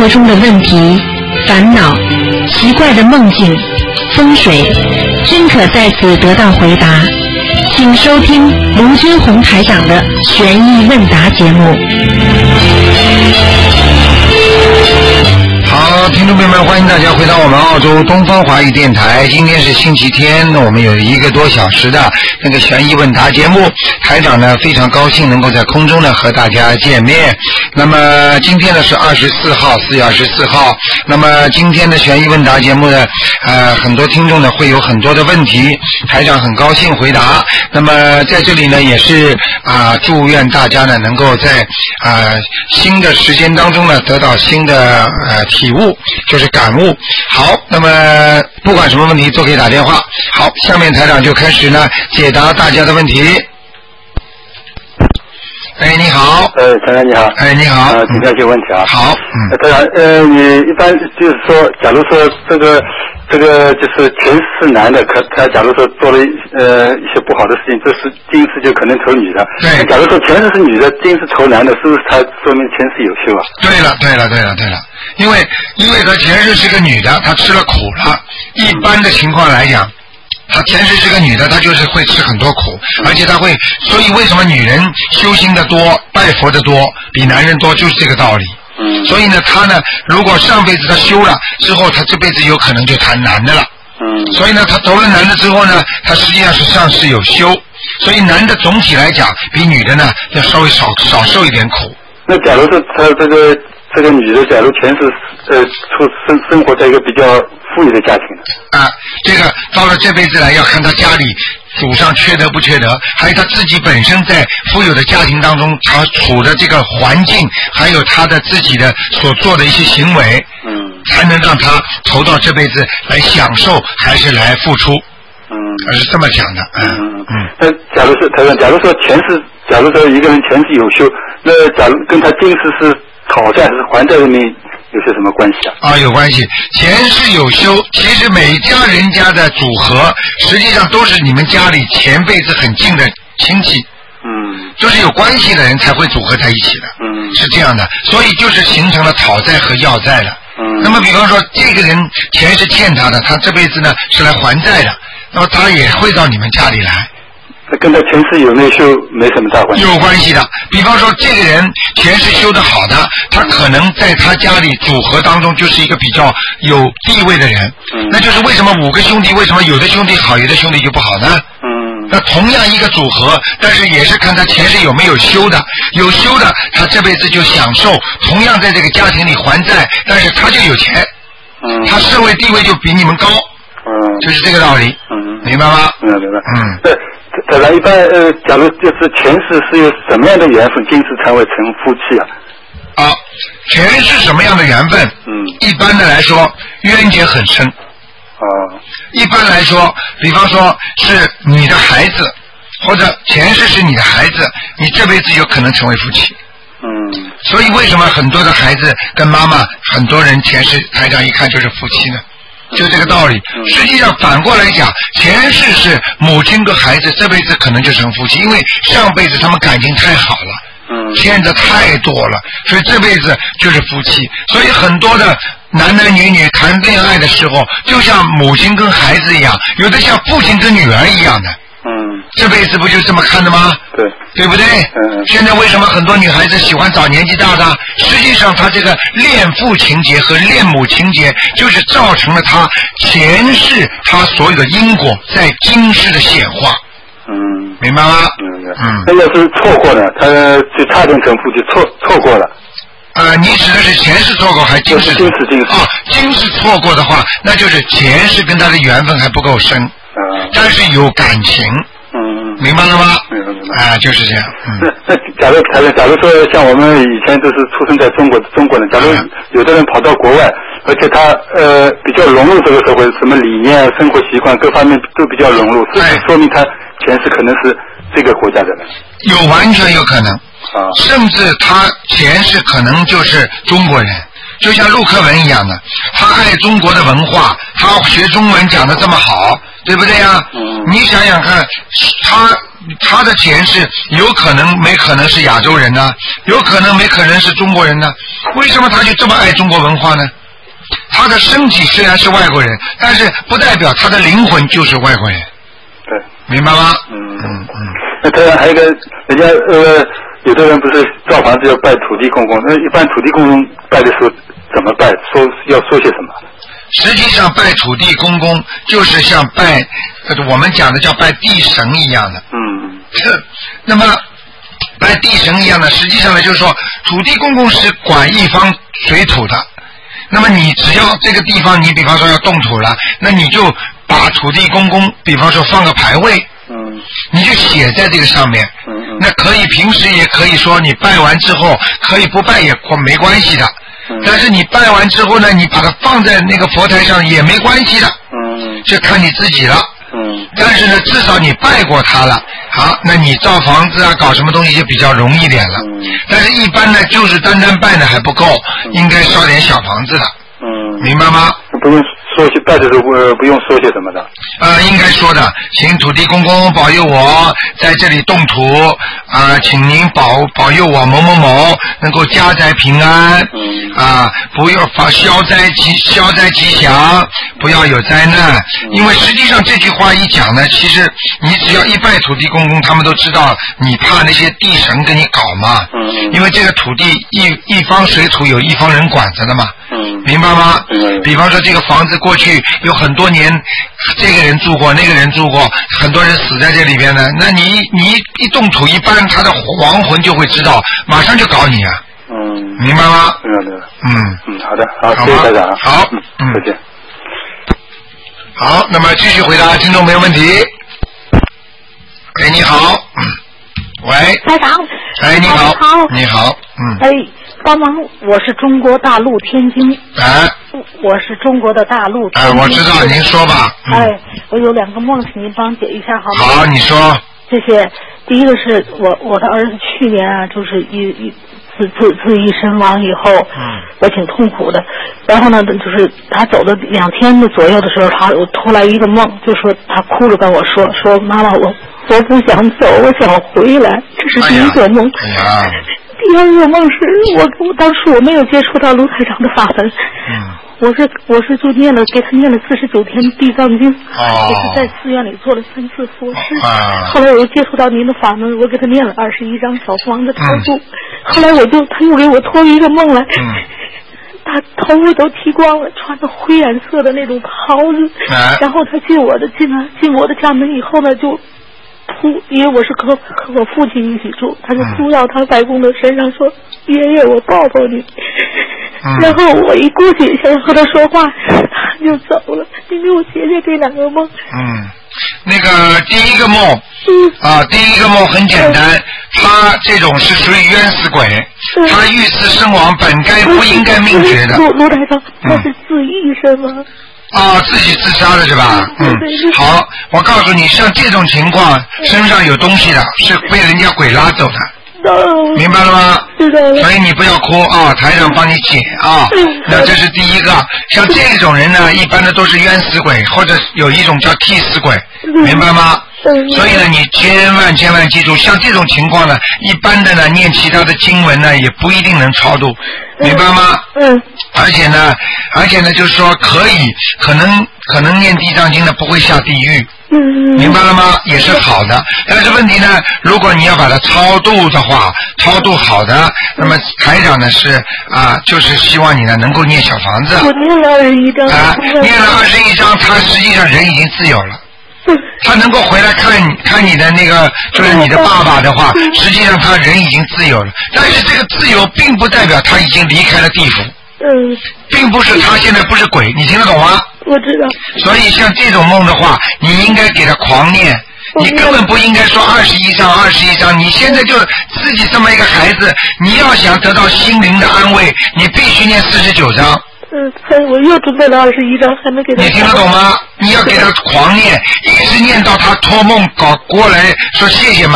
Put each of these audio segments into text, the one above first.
活中的问题、烦恼、奇怪的梦境、风水，均可在此得到回答。请收听卢军红台长的悬疑问答节目。 好，听众朋友们，欢迎大家回到我们澳洲东方华语电台。今天是星期天，我们有1个多小时的那个悬疑问答节目。台长呢非常高兴能够在空中呢和大家见面。那么今天呢是24号，4月24号。那么今天的悬疑问答节目呢，很多听众呢会有很多的问题，台长很高兴回答。那么在这里呢也是祝愿大家呢能够在新的时间当中呢得到新的体悟，就是感悟。好，那么不管什么问题都可以打电话。好，下面台长就开始呢解答大家的问题。哎，你好。 台长你好。 哎，你好。 请教一些问题啊。 好。 台长，你一般就是说，假如说这个就是前世男的，他假如说做了一些不好的事情，这是今世就可能投女的。 对。 假如说前世是女的，今世投男的，是不是他说明前世有修啊？ 对了。因为他前世是个女的，她吃了苦了。一般的情况来讲，她前世是个女的，她就是会吃很多苦，而且她会，所以为什么女人修心的多，拜佛的多，比男人多，就是这个道理。所以呢，她呢，如果上辈子她修了之后，她这辈子有可能就谈男的了。所以呢，她投了男的之后呢，她实际上是上世有修，所以男的总体来讲比女的呢要稍微少受一点苦。 那假如是她这个女的，假如前世生活在一个比较富裕的家庭呢？ 这个到了这辈子来要看她家里祖上缺德不缺德，还有她自己本身在富有的家庭当中，她处的这个环境，还有她的自己的所做的一些行为，才能让她投到这辈子来享受，还是来付出。是这么讲的。 那假如说假如说一个人前世有修，那假如跟他今世是讨债还是还债的命有些什么关系啊？ 有关系。前世有修，其实每家人家的组合，实际上都是你们家里前辈子很近的亲戚。就是有关系的人才会组合在一起的。是这样的，所以就是形成了讨债和要债了。那么比方说这个人钱是欠他的，他这辈子呢是来还债的，那么他也会到你们家里来。 跟他前世有没有修没什么大关系。 有关系的。比方说这个人前世修得好的，他可能在他家里组合当中就是一个比较有地位的人。那就是为什么5个兄弟，为什么有的兄弟好，有的兄弟就不好呢？那同样一个组合，但是也是看他前世有没有修的，有修的他这辈子就享受，同样在这个家庭里还债，但是他就有钱，他社会地位就比你们高。就是这个道理。明白吗？ 明白。对。当然，一般假如就是前世是有什么样的缘分，今世才会成夫妻啊？ 前世什么样的缘分？一般的来说，冤结很深。一般来说，比方说是你的孩子，或者前世是你的孩子，你这辈子有可能成为夫妻。所以为什么很多的孩子跟妈妈，很多人前世台长一看就是夫妻呢？就这个道理。实际上反过来讲，前世是母亲跟孩子，这辈子可能就成夫妻，因为上辈子他们感情太好了，欠的太多了，所以这辈子就是夫妻。所以很多的男男女女谈恋爱的时候，就像母亲跟孩子一样，有的像父亲跟女儿一样的。这辈子不就这么看的吗？对不对？现在为什么很多女孩子喜欢找年纪大的？实际上她这个恋父情节和恋母情节，就是造成了她前世她所有的因果在今世的显化。明白吗？ 那要是错过了，他就差点成夫妻，错过了。 你指的是前世错过还是今世？今世错过的话，那就是前世跟他的缘分还不够深，但是有感情。明白了吗？ 明白。 就是这样。 那假如说像我们以前都是出生在中国人，假如有的人跑到国外，而且他比较融入这个社会，什么理念、生活习惯各方面都比较融入，是不是说明他前世可能是这个国家的人？ 完全有可能。甚至他前世可能就是中国人，就像陆克文一样的，他爱中国的文化，他学中文讲得这么好，对不对呀？你想想看，他他的钱是有可能没可能是亚洲人呢？有可能没可能是中国人呢？为什么他就这么爱中国文化呢？他的身体虽然是外国人，但是不代表他的灵魂就是外国人。 对， 明白吗？ 那当然还有一个，人家有的人不是造房子要拜土地公公，那一般土地公公拜的时候怎么拜？要说些什么？ 实际上拜土地公公就是像拜我们讲的叫拜地神一样的。那么拜地神一样的，实际上呢就是说土地公公是管一方水土的。那么你只要这个地方你比方说要动土了，那你就把土地公公比方说放个牌位，你就写在这个上面。那可以平时也可以说你拜完之后可以不拜也没关系的。但是你拜完之后呢，你把它放在那个佛台上也没关系的。就看你自己了。但是呢，至少你拜过他了，好，那你造房子啊，搞什么东西就比较容易点了。但是一般呢，就是单单拜呢还不够，应该烧点小房子的。明白吗？ 不用说去拜的时候不用说些什么的。 应该说的，请土地公公保佑我在这里动土请您保佑我某某某能够家宅平安不要消灾吉祥，不要有灾难。因为实际上这句话一讲呢，其实你只要一拜土地公公，他们都知道你怕那些地神跟你搞嘛。因为这个土地一方水土有一方人管着的嘛。明白吗？比方说这个房子过去有很多年，这个人住过，那个人住过，很多人死在这里边呢。那你一动土，一般他的亡魂就会知道，马上就搞你啊。明白吗？ 好的，好，谢谢台长。 好， 再见。 好，那么继续回答听众没有问题。喂，你好。喂。 台长。 哎，你好。你好。 帮忙，我是中国大陆天津。我是中国的大陆天津。 我知道，您说吧。 我有2个梦，请您帮解一下好吗？ 好，你说。 谢谢。第一个是我的儿子去年就是自缢身亡以后，我挺痛苦的。然后呢，就是他走了2天的左右的时候，我突来一个梦，就说他哭着跟我说妈妈，我不想走，我想回来。这是第一个梦。第2个梦是我当时我没有接触到卢台长的法门，我是就给他念了49天地藏经，也是在寺院里做了3次佛事。后来我又接触到您的法门，我给他念了21张小房子超度。后来他又给我托一个梦来，他头发都剃光了，穿着灰颜色的那种袍子，然后他进我的家门以后呢，就因为我是和我父亲一起住，他就扑到他外公的身上说：“爷爷，我抱抱你。”然后我一过去想和他说话，他就走了。你给我解解这2个梦。 那个第一个梦，第一个梦很简单，他这种是属于冤死鬼，他遇刺身亡，本该不应该命绝的。 卢台长，他是自缢身亡。 自己自杀的是吧？好，我告诉你，像这种情况，身上有东西的，是被人家鬼拉走的。明白了吗？所以你不要哭台长帮你解那这是第一个。像这种人呢，一般的都是冤死鬼，或者有一种叫替死鬼，明白吗？所以呢，你千万记住，像这种情况呢，一般的呢，念其他的经文呢，也不一定能超度，明白吗？而且呢，就是说可能念地藏经呢，不会下地狱。明白了吗？也是好的。但是问题呢，如果你要把它超度的话，超度好的，那么台长呢是就是希望你呢能够念小房子。 我念了21张。 念了21张，他实际上人已经自由了。他能够回来看你的那个，就是你的爸爸的话，实际上他人已经自由了。但是这个自由并不代表他已经离开了地府。并不是他现在不是鬼，你听得懂吗？ 我知道。 所以像这种梦的话，你应该给他狂念，你根本不应该说21张，你现在就自己这么一个孩子，你要想得到心灵的安慰，你必须念49张。 我又准备了21张，还没给他。 你听得懂吗？你要给他狂念，一直念到他托梦搞过来说谢谢妈妈，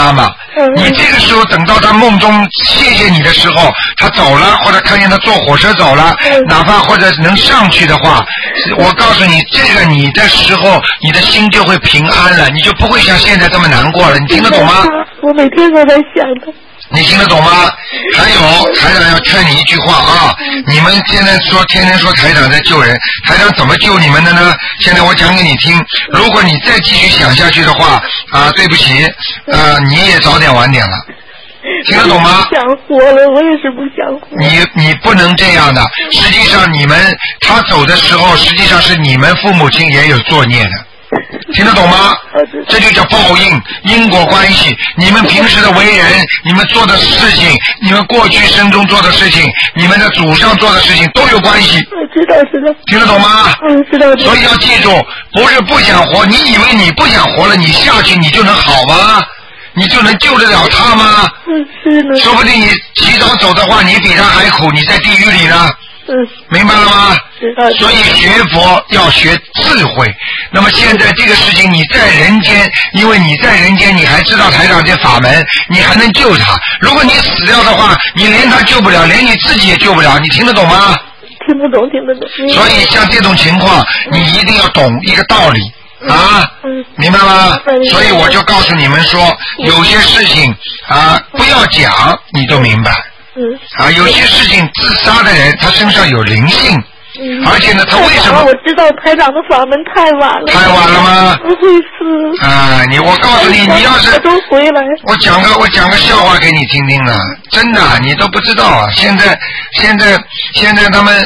你这个时候等到他梦中谢谢你的时候，他走了，或者看见他坐火车走了，哪怕或者能上去的话，我告诉你，这个你的时候，你的心就会平安了，你就不会像现在这么难过了。你听得懂吗？ 我每天都在想他。 你听得懂吗？还有台长要劝你一句话啊！你们现在天天说台长在救人，台长怎么救你们的呢？现在我讲给你听，如果你再继续想下去的话啊，对不起，你也早点晚点了，听得懂吗？ 不想活了，我也是不想活。 你不能这样的，实际上他走的时候，实际上是你们父母亲也有作孽的。听得懂吗？这就叫报应，因果关系。你们平时的为人，你们做的事情，你们过去生中做的事情，你们的祖上做的事情都有关系。 知道。 听得懂吗？ 知道。 所以要记住，不是不想活，你以为你不想活了，你下去你就能好吗？你就能救得了他吗？ 是的。 说不定你提早走的话，你比他还苦，你在地狱里呢。明白了吗？所以学佛要学智慧。那么现在这个事情你在人间，因为你在人间，你还知道台长这法门，你还能救他。如果你死掉的话，你连他救不了，连你自己也救不了。你听得懂吗？ 听得懂。 所以像这种情况，你一定要懂一个道理啊，明白吗？所以我就告诉你们说，有些事情啊，不要讲，你都明白。有些事情自杀的人，他身上有灵性，而且呢，他为什么？ 我知道台长的法门太晚了。 太晚了吗？ 不会死。 我告诉你，你要是都回来。我讲个笑话给你听听啊！真的，你都不知道啊！现在他们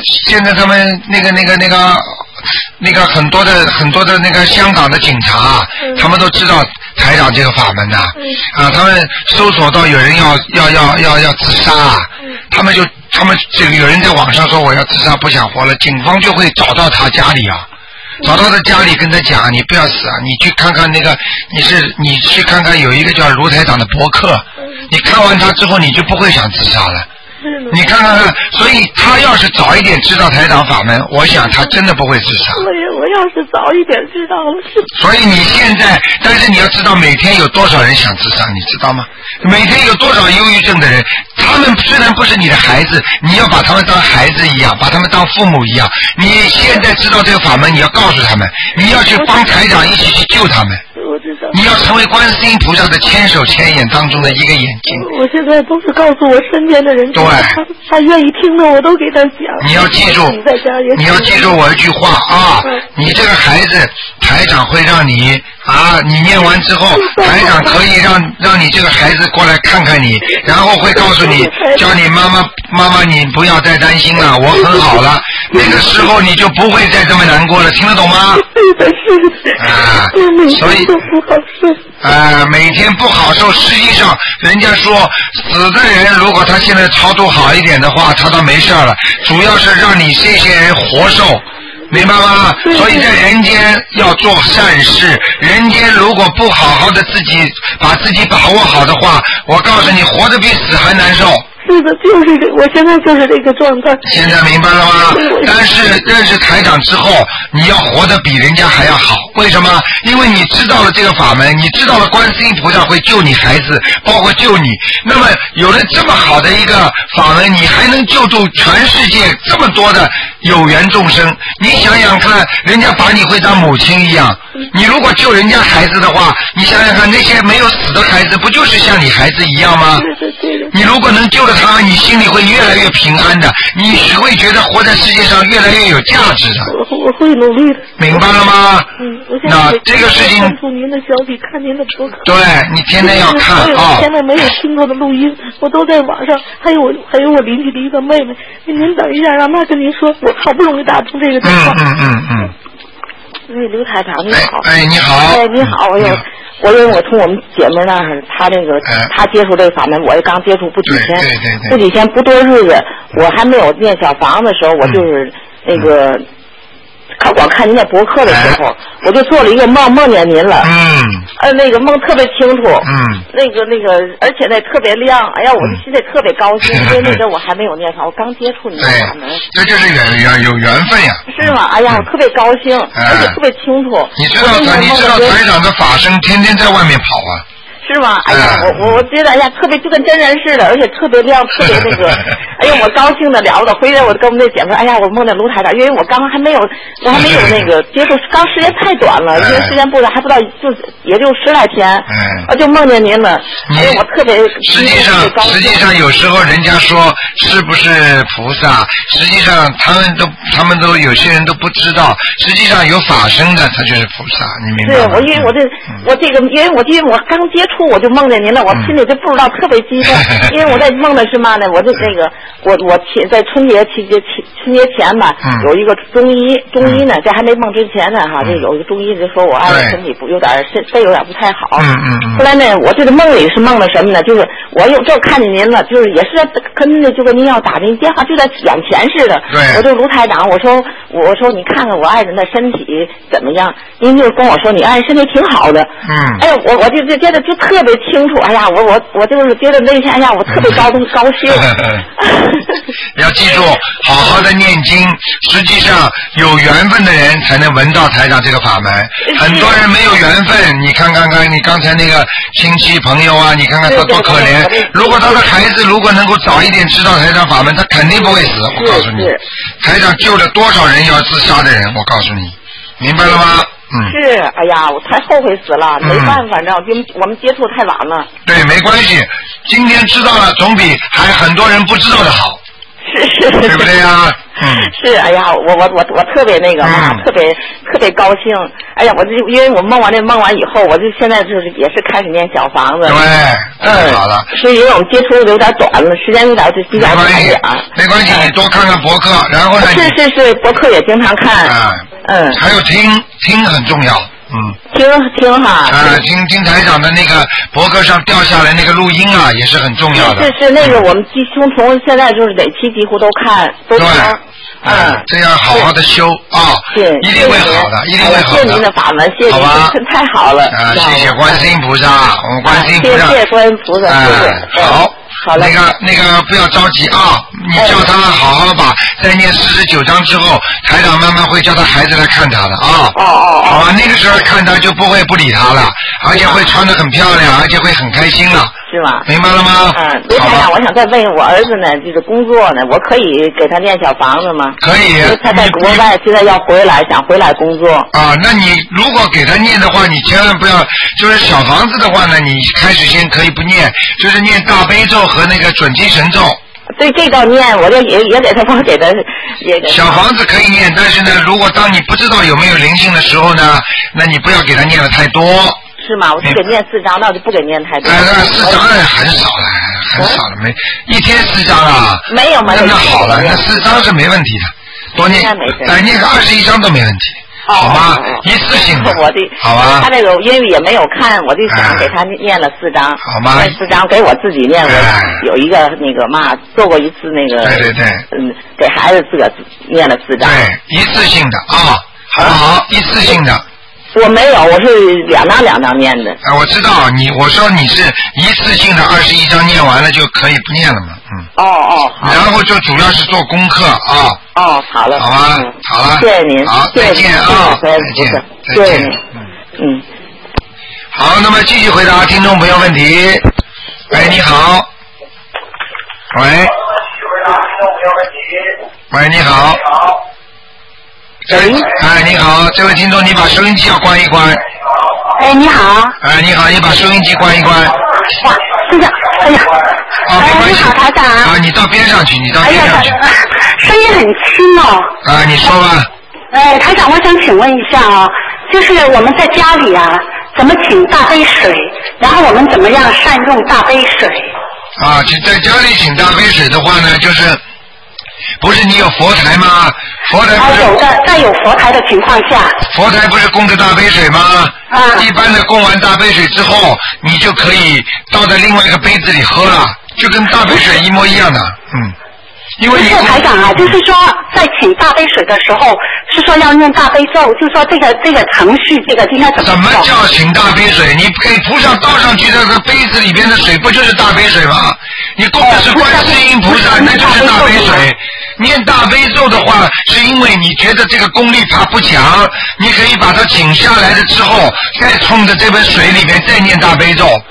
那个很多的那个香港的警察，他们都知道台长这个法门的他们搜索到有人要自杀，他们这个有人在网上说我要自杀不想活了，警方就会找到他家里找到他家里跟他讲，你不要死你去看看那个你去看看有一个叫卢台长的博客，你看完他之后你就不会想自杀了。你看，所以他要是早一点知道台长法门，我想他真的不会自杀。 我要是早一点知道了。 所以你现在，但是你要知道每天有多少人想自杀，你知道吗？每天有多少忧郁症的人，他们虽然不是你的孩子，你要把他们当孩子一样，把他们当父母一样。你现在知道这个法门，你要告诉他们，你要去帮台长一起去救他们。 我知道。 你要成为观世音菩萨的千手千眼当中的一个眼睛。 我现在都是告诉我身边的人， 对， 他愿意听的我都给他讲。 你要记住，我一句话啊，你这个孩子，台长会让你你念完之后，台长可以让你这个孩子过来看看你，然后会告诉你，叫你妈妈你不要再担心了，我很好了。那个时候你就不会再这么难过了，听得懂吗？所以每天不好受，实际上人家说死的人如果他现在超度好一点的话，他倒没事了，主要是让你这些人活受。明白吗？所以在人间要做善事，人间如果不好好的把自己把握好的话，我告诉你，活得比死还难受。 是的，就是我现在就是这个状态。 现在明白了吗？但是认识台长之后，你要活得比人家还要好。为什么？因为你知道了这个法门，你知道了观世音菩萨会救你孩子，包括救你。那么有了这么好的一个法门，你还能救助全世界这么多的有缘众生。你想想看，人家把你会当母亲一样。你如果救人家孩子的话，你想想看，那些没有死的孩子，不就是像你孩子一样吗？你如果能救了他，你心里会越来越平安的，你会觉得活在世界上越来越有价值的。 我会努力的。 明白了吗？那这个事情。 看出您的消息，看您的博客。 对，你天天要看啊。 现在没有听过的录音，我都在网上。还有我邻居的一个妹妹，您等一下，让她跟您说，我好不容易打通这个电话。刘台长你好。 你好。 你好，我因为我从我们姐妹那儿，她接触这个法门，我也刚接触不几天，不多日子，我还没有念小房子的时候，我就是那个。我看您那博客的时候，我就做了一个梦，梦见您了。那个梦特别清楚。那个，而且那特别亮。哎呀，我的心里特别高兴，因为那个我还没有念上，我刚接触你的法门。 这就是有缘分呀。 是吗？哎呀，我特别高兴，而且特别清楚。 你知道台长的法身天天在外面跑啊。 是是吗？哎呀，我觉得哎呀，特别就跟真人似的，而且特别亮，特别那个，哎呀，我高兴的了得。回来我跟我们那姐妹，哎呀，我梦见卢台长，因为我还没有那个接触，刚时间太短了，因为时间不短，还不到也就10来天，我就梦见您了。哎呀，我特别实际上有时候人家说是不是菩萨，实际上他们都有些人都不知道，实际上有法身的他就是菩萨，你明白吗？ 是，因为我刚接触我就梦见您了，我心里就不知道特别激动，因为我在梦的是嘛呢？我在春节前吧，有一个中医呢，在还没梦之前呢哈，这有一个中医就说我爱人身体有点不太好。后来呢，我这个梦里是梦了什么呢？就是我这看见您了，就是也是就跟您要打您电话，就在眼前似的。我就卢台长，我说你看看我爱人的身体怎么样？您就跟我说你爱人身体挺好的。哎呀，我就觉得就特别清楚。哎呀，我就是觉得那天，哎呀，我特别高兴。 要记住，好好的念经。实际上有缘分的人才能闻到台长这个法门，很多人没有缘分。你看你刚才那个亲戚朋友啊，你看看他多可怜。如果他的孩子如果能够早一点知道台长法门，他肯定不会死。我告诉你，台长救了多少人要自杀的人，我告诉你，明白了吗？ 是，哎呀，我才后悔死了，没办法，你知道，我们接触太晚了。 对，没关系，今天知道了，总比还很多人不知道的好。 是， 对不对呀？ 是，哎呀，我特别那个嘛，特别高兴。哎呀，因为我梦完以后，我就现在就是也是开始念小房子。 对，好了。 是因为我们接触有点短了，时间有点比较短点。 没关系，你多看看博客，然后呢？ 是，博客也经常看。 还有听很重要。 听哈。 听台长的那个博客上掉下来那个录音啊，也是很重要的。 是那个我们从现在就是每期几乎都看都听。 这样好好的修啊，一定会好的，一定会好的。 谢谢您的法门，谢谢您，太好了。 谢谢观世音菩萨，我们观世音菩萨。 谢谢观音菩萨，谢谢。好了。 那个不要着急啊，你叫他好好把再念49章之后，台长慢慢会叫他孩子来看他的啊。好吧，那个时候看他就不理他了，而且会穿得很漂亮，而且会很开心了。 是吗？ 明白了吗？ 卢台长，我想再问我儿子呢，这个工作呢，我可以给他念小房子吗？ 可以。 他在国外，现在要想回来工作。 那你如果给他念的话，你千万不要，就是小房子的话呢，你开始先可以不念，就是念大悲咒和那个准提神咒。 对，这个念，我就也给他小房子可以念，但是呢，如果当你不知道有没有灵性的时候呢，那你不要给他念的太多。 是吗？我就给念4章，那就不给念太多。 4章很少了，很少了，一天4章啊。 没有。 那好了，那4章是没问题的，多念，念个21章都没问题，好吗？一次性的，好吧？ 他这个因为也没有看，我就想给他念了4章， 好吗 ？4章给我自己念，我有一个那个嘛，做过一次那个， 对， 给孩子自个念了4章， 对，一次性的啊，好，一次性的。 我没有，我是两章念的。 我知道我说你是一次性的21章念完了就可以不念了嘛， 好。 然后就主要是做功课啊。 好了。 好吧，好了。 谢谢您。 好，再见啊。 谢谢您。 好，那么继续回答听众朋友问题。喂，你好。喂，你好。你好，这位听众，你把收音机要关一关。 你好。 你好，你把收音机关一关。 哇，是的，哎呀。你好，台长。 你到边上去， 声音很轻哦。 你说吧。 台长，我想请问一下就是我们在家里怎么请大杯水，然后我们怎么样善用大杯水？ 在家里请大杯水的话呢，就是不是你有佛台吗？佛台不是有的，在有佛台的情况下， 佛台不是供着大杯水吗？一般的供完大杯水之后，你就可以倒在另外一个杯子里喝了，就跟大杯水一模一样的。因为你台长就是说在请大杯水的时候，是说要念大悲咒，就说这个程序，这个应该怎么做？怎么叫请大杯水？你给菩萨倒上去那个杯子里边的水，不就是大杯水吗？你供的是观世音菩萨，那就是大杯水。念大悲咒的话，是因为你觉得这个功力怕不强，你可以把它请下来了之后，再冲着这杯水里面再念大悲咒。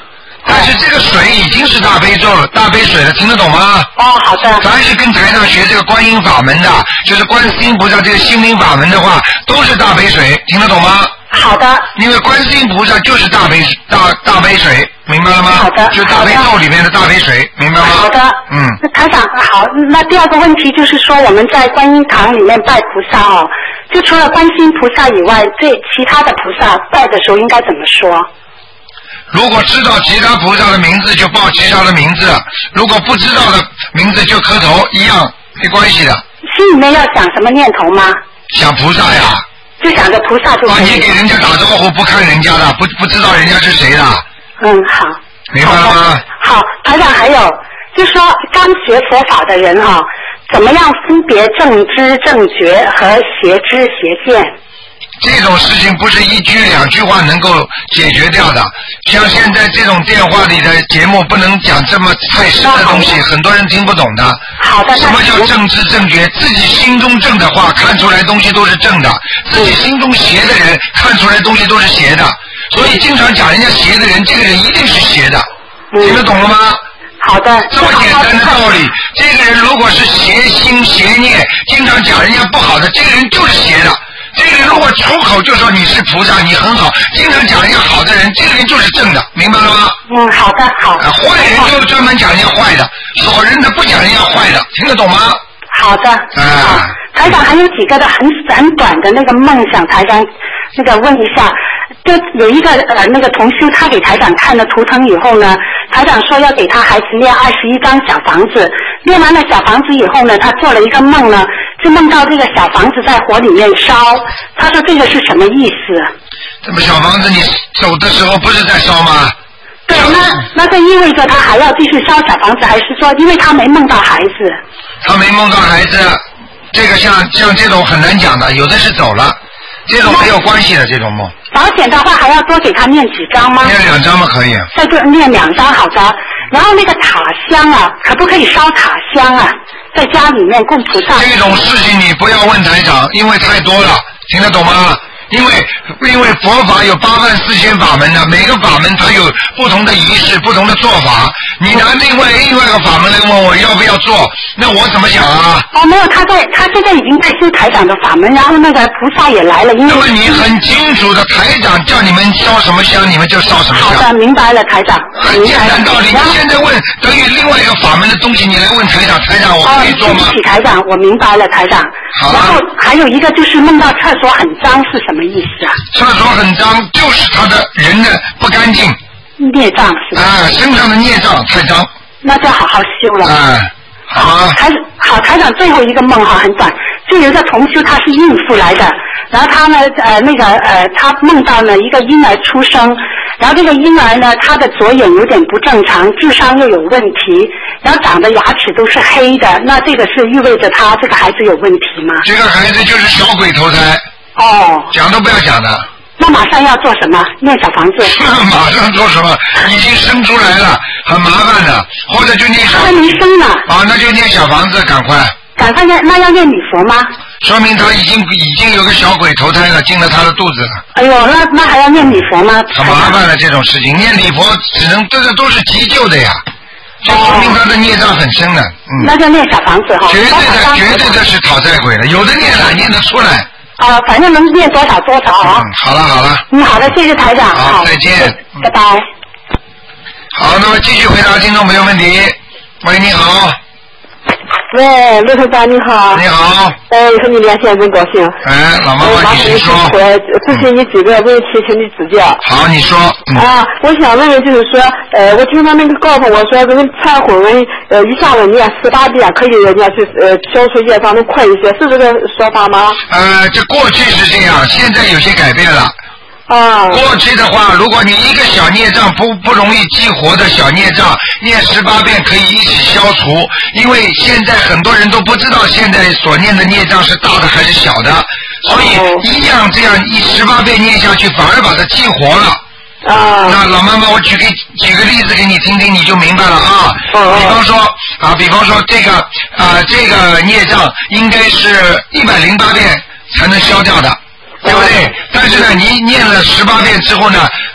但是这个水已经是大悲咒了，大悲水了，听得懂吗？ 哦，好的。 凡是跟台上学这个观音法门的，就是观世音菩萨这个心灵法门的话，都是大悲水，听得懂吗？ 好的。 因为观世音菩萨就是大悲水，明白了吗？ 好的。 就大悲咒里面的大悲水，明白吗？ 好的。台长好，那第二个问题就是说，我们在观音堂里面拜菩萨哦，就除了观世音菩萨以外，对其他的菩萨拜的时候应该怎么说？ 如果知道其他菩萨的名字就报其他的名字，如果不知道的名字就磕头，一样没关系的。 心里面要想什么念头吗？ 想菩萨呀。 就想着菩萨就可以。 你给人家打招呼不看人家的，不知道人家是谁的。 好。 明白了吗？ 好，台长还有，就说刚学佛法的人哈，怎么样分别正知正觉和邪知邪见？ 这种事情不是一句两句话能够解决掉的。像现在这种电话里的节目，不能讲这么太深的东西，很多人听不懂的。 好的。 什么叫正知正觉？自己心中正的话，看出来东西都是正的；自己心中邪的人，看出来东西都是邪的。所以经常讲人家邪的人，这个人一定是邪的。听得懂了吗？ 好的。 这么简单的道理，这个人如果是邪心邪念，经常讲人家不好的，这个人就是邪的。这个人如果出口就说你是菩萨，你很好，经常讲人家好的人，这个人就是正的，明白了吗？ 好的，好。 坏人就专门讲人家坏的，好人他不讲人家坏的，听得懂吗？ 好的。台长还有几个的很短的那个梦想，台长那个问一下，就有一个那个同修，他给台长看了图腾以后呢，台长说要给他孩子念21张小房子，念完了小房子以后呢，他做了一个梦呢，就梦到这个小房子在火里面烧，他说这个是什么意思？ 这么小房子你走的时候不是在烧吗？ 对，那这意味着他还要继续烧小房子，还是说因为他没梦到孩子？ 他没梦到孩子，这个像这种很难讲的，有的是走了，这种没有关系的这种梦。 保险的话还要多给他念几张吗？ 念2张嘛可以。 再多念2张，好的。然后那个塔香啊，可不可以烧塔香啊？在家里面供菩萨。 这种事情你不要问台长，因为太多了，听得懂吗？因为佛法有84000法门的，每个法门它有不同的仪式、不同的做法。你拿另外一个法门来问我要不要做，那我怎么想啊？ 没有，他现在已经在修台长的法门，然后那个菩萨也来了。因为那么你很清楚的，台长叫你们烧什么香，你们就烧什么香。 好的，明白了，台长。 很简单道理。你现在问等于另外一个法门的东西，你来问台长，台长我可以做吗？ 对不起，台长，我明白了，台长。 好了。 然后还有一个就是梦到厕所很脏是什么意思啊？ 厕所很脏，就是他的人的不干净。 孽障是吧？ 身上的孽障太脏。 那就好好修了。 好。 台长最后一个梦哈很短，就有一个同修他是孕妇来的，然后他呢他梦到了一个婴儿出生，然后这个婴儿呢他的左眼有点不正常，智商又有问题，然后长的牙齿都是黑的，那这个是意味着他这个孩子有问题吗？ 这个孩子就是小鬼投胎。讲都不要讲的。 那马上要做什么？念小房子。 马上做什么？已经生出来了，很麻烦的，或者就念小。 还没生呢。 那就念小房子，赶快。 赶快念，那要念礼佛吗？ 说明他已经有个小鬼投胎了，进了他的肚子了。 哎呦，那还要念礼佛吗？ 很麻烦了，这种事情念礼佛只能这个都是急救的呀，就说明他的孽障很深的。 那就念小房子哈。绝对的是讨债鬼了，有的念了念得出来。 反正能念多少啊。 好了。 好的，谢谢台长。 好，再见。 拜拜。 好，那么继续回答听众朋友问题。喂，你好。 喂，陆台长你好。 你好。 和你连线真高兴。 老妈妈你说。 咨询你几个问题，请你指教。 好，你说。 我想问问，就是说，我听他那个告诉我说，这个忏悔文，一下子念18遍，可以人家去消除业障能快一些，是这个说法吗？ 这过去是这样，现在有些改变了。过去的话，如果你一个小孽障不容易激活的小孽障，念18遍可以一起消除，因为现在很多人都不知道现在所念的孽障是大的还是小的，所以一样这样18遍念下去，反而把它激活了。那老妈妈，我举个例子给你听听，你就明白了啊。比方说这个孽障应该是108遍才能消掉的。对不对？但是呢，你念了18遍之后呢，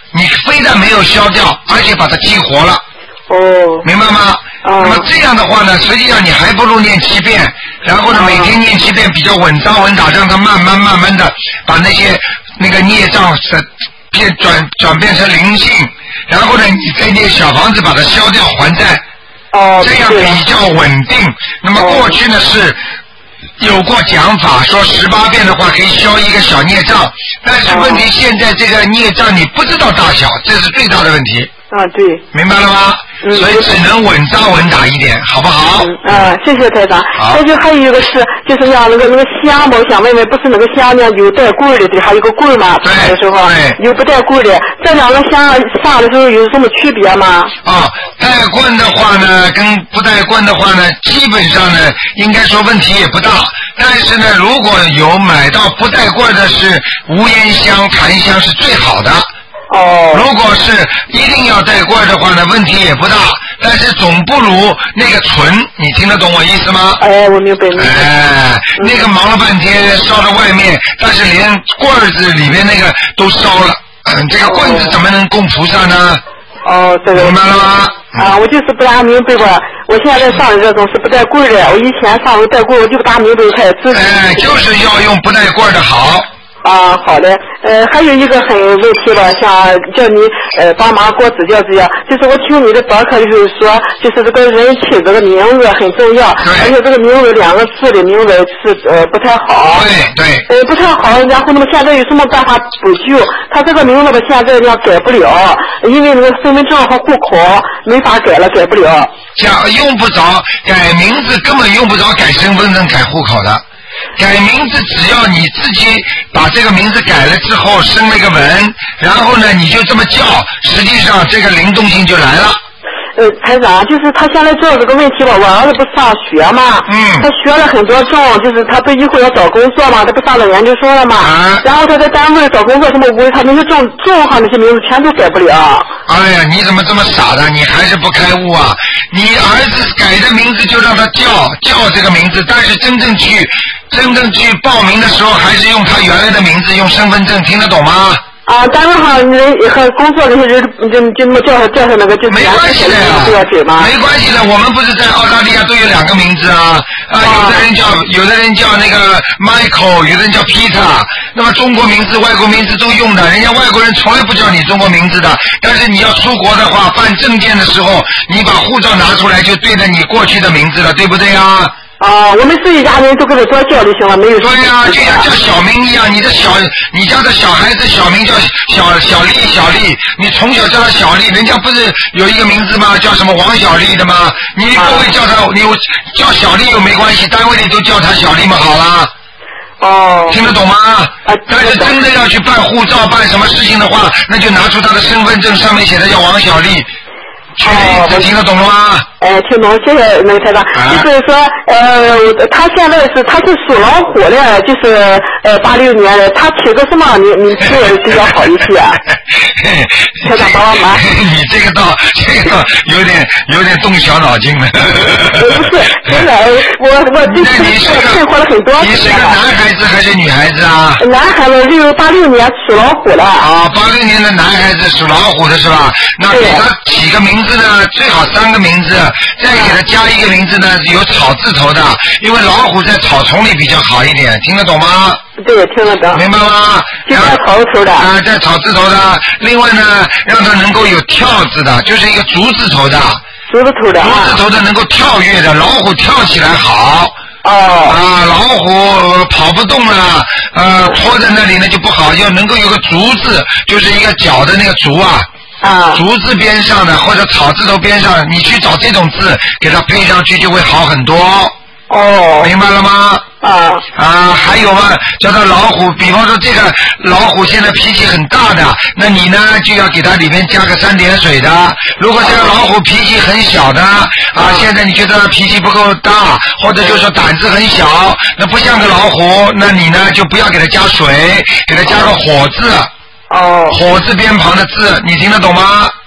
你非但没有消掉，而且把它激活了。 哦。 明白吗？那么这样的话呢，实际上你还不如念7遍，然后呢，每天念7遍比较稳扎稳打，让它慢慢的把那个孽障转变成灵性，然后呢，你再念小房子把它消掉还债。这样比较稳定。那么过去呢是有过讲法，说18遍的话可以消一个小孽障，但是问题现在这个孽障你不知道大小，这是最大的问题。 对。 明白了吗？所以只能稳扎稳打一点，好不好？ 谢谢台长。那就还有一个是，就是像那个香嘛，我想问问，不是那个香呢有带棍的，对，还有个棍嘛？对。有时候有不带棍的，这两个香上的时候有什么区别吗？ 带棍的话呢，跟不带棍的话呢，基本上呢，应该说问题也不大。但是呢，如果有买到不带棍的是无烟香、檀香是最好的。如果是一定要带棍的话呢，问题也不大，但是总不如那个纯，你听得懂我意思吗？ 我明白。 那个忙了半天烧到外面，但是连棍子里面那个都烧了，这个棍子怎么能供菩萨呢？ 这个明白了吗？ 我就是不大明白吧。我现在上这种是不带棍的，我以前上带棍，我就不大明白开始自己。 就是要用不带棍的好。 好的。还有一个很问题了，想叫你帮忙给我指教指教。就是我听你的博客就是说，就是这个人起这个名字很重要，而且这个名字2个字的名字是不太好。 对。 不太好，然后那么现在有什么办法补救？他这个名字吧，现在要改不了，因为那个身份证和户口没法改了，改不了。 用不着改名字，根本用不着改身份证、改户口的。改名字只要你自己把这个名字改了之后生了个文，然后呢你就这么叫，实际上这个灵动性就来了。 台长，就是他现在知道这个问题吧，我儿子不上学嘛，他学了很多证，就是他不以后要找工作嘛，他不上了研究生了嘛，然后他在单位找工作什么他那些证上那些名字全都改不了。 哎呀，你怎么这么傻的？你还是不开悟啊？你儿子改的名字就让他叫这个名字，但是真正去报名的时候还是用他原来的名字，用身份证，听得懂吗？ 单位上人和工作那些人就那么叫上那个就没关系的呀，没关系的。我们不是在澳大利亚都有2个名字啊，有的人叫那个 Michael， 有的人叫 Peter。那么中国名字、外国名字都用的，人家外国人从来不叫你中国名字的。但是你要出国的话，办证件的时候，你把护照拿出来就对着你过去的名字了，对不对啊？ 我们自己家人都给他多叫就行了，没有。 对呀，就像叫小名一样，你家的小孩子小名叫小丽，你从小叫他小丽，人家不是有一个名字吗？叫什么王小丽的吗？你不会叫他，你叫小丽又没关系，单位里都叫他小丽嘛，好了。听得懂吗？但是真的要去办护照、办什么事情的话，那就拿出他的身份证，上面写的叫王小丽。听得懂了吗？ 听懂，谢谢那个台长。就是说，他现在他是属老虎的，就是86年的，他起个什么名字比较好一些？台长帮帮忙。 你这个倒有点动小脑筋了。 不是，真的，我这生活了很多。 你是个男孩子还是女孩子啊？ 男孩子，86年属老虎的。 86年的男孩子属老虎的是吧？那给他起个名字呢，最好3个名字，再给他加一个名字呢，有草字头的，因为老虎在草丛里比较好一点，听得懂吗？ 对，听得懂。 明白吗？ 就在草字头的。 在草字头的。另外呢，让他能够有跳字的，就是一个竹字头的。 竹字头的。 竹字头的能够跳跃的，老虎跳起来好。老虎跑不动了，拖在那里呢就不好，要能够有个竹字，就是一个脚的那个竹啊。竹字边上的或者草字头边上，你去找这种字给它配上去就会好很多。明白了吗？还有嘛，叫做老虎，比方说这个老虎现在脾气很大的，那你呢就要给它里面加个3点水的。如果这个老虎脾气很小的现在你觉得脾气不够大，或者就是说胆子很小，那不像个老虎，那你呢就不要给它加水，给它加个火字。火字边旁的字，你听得懂吗？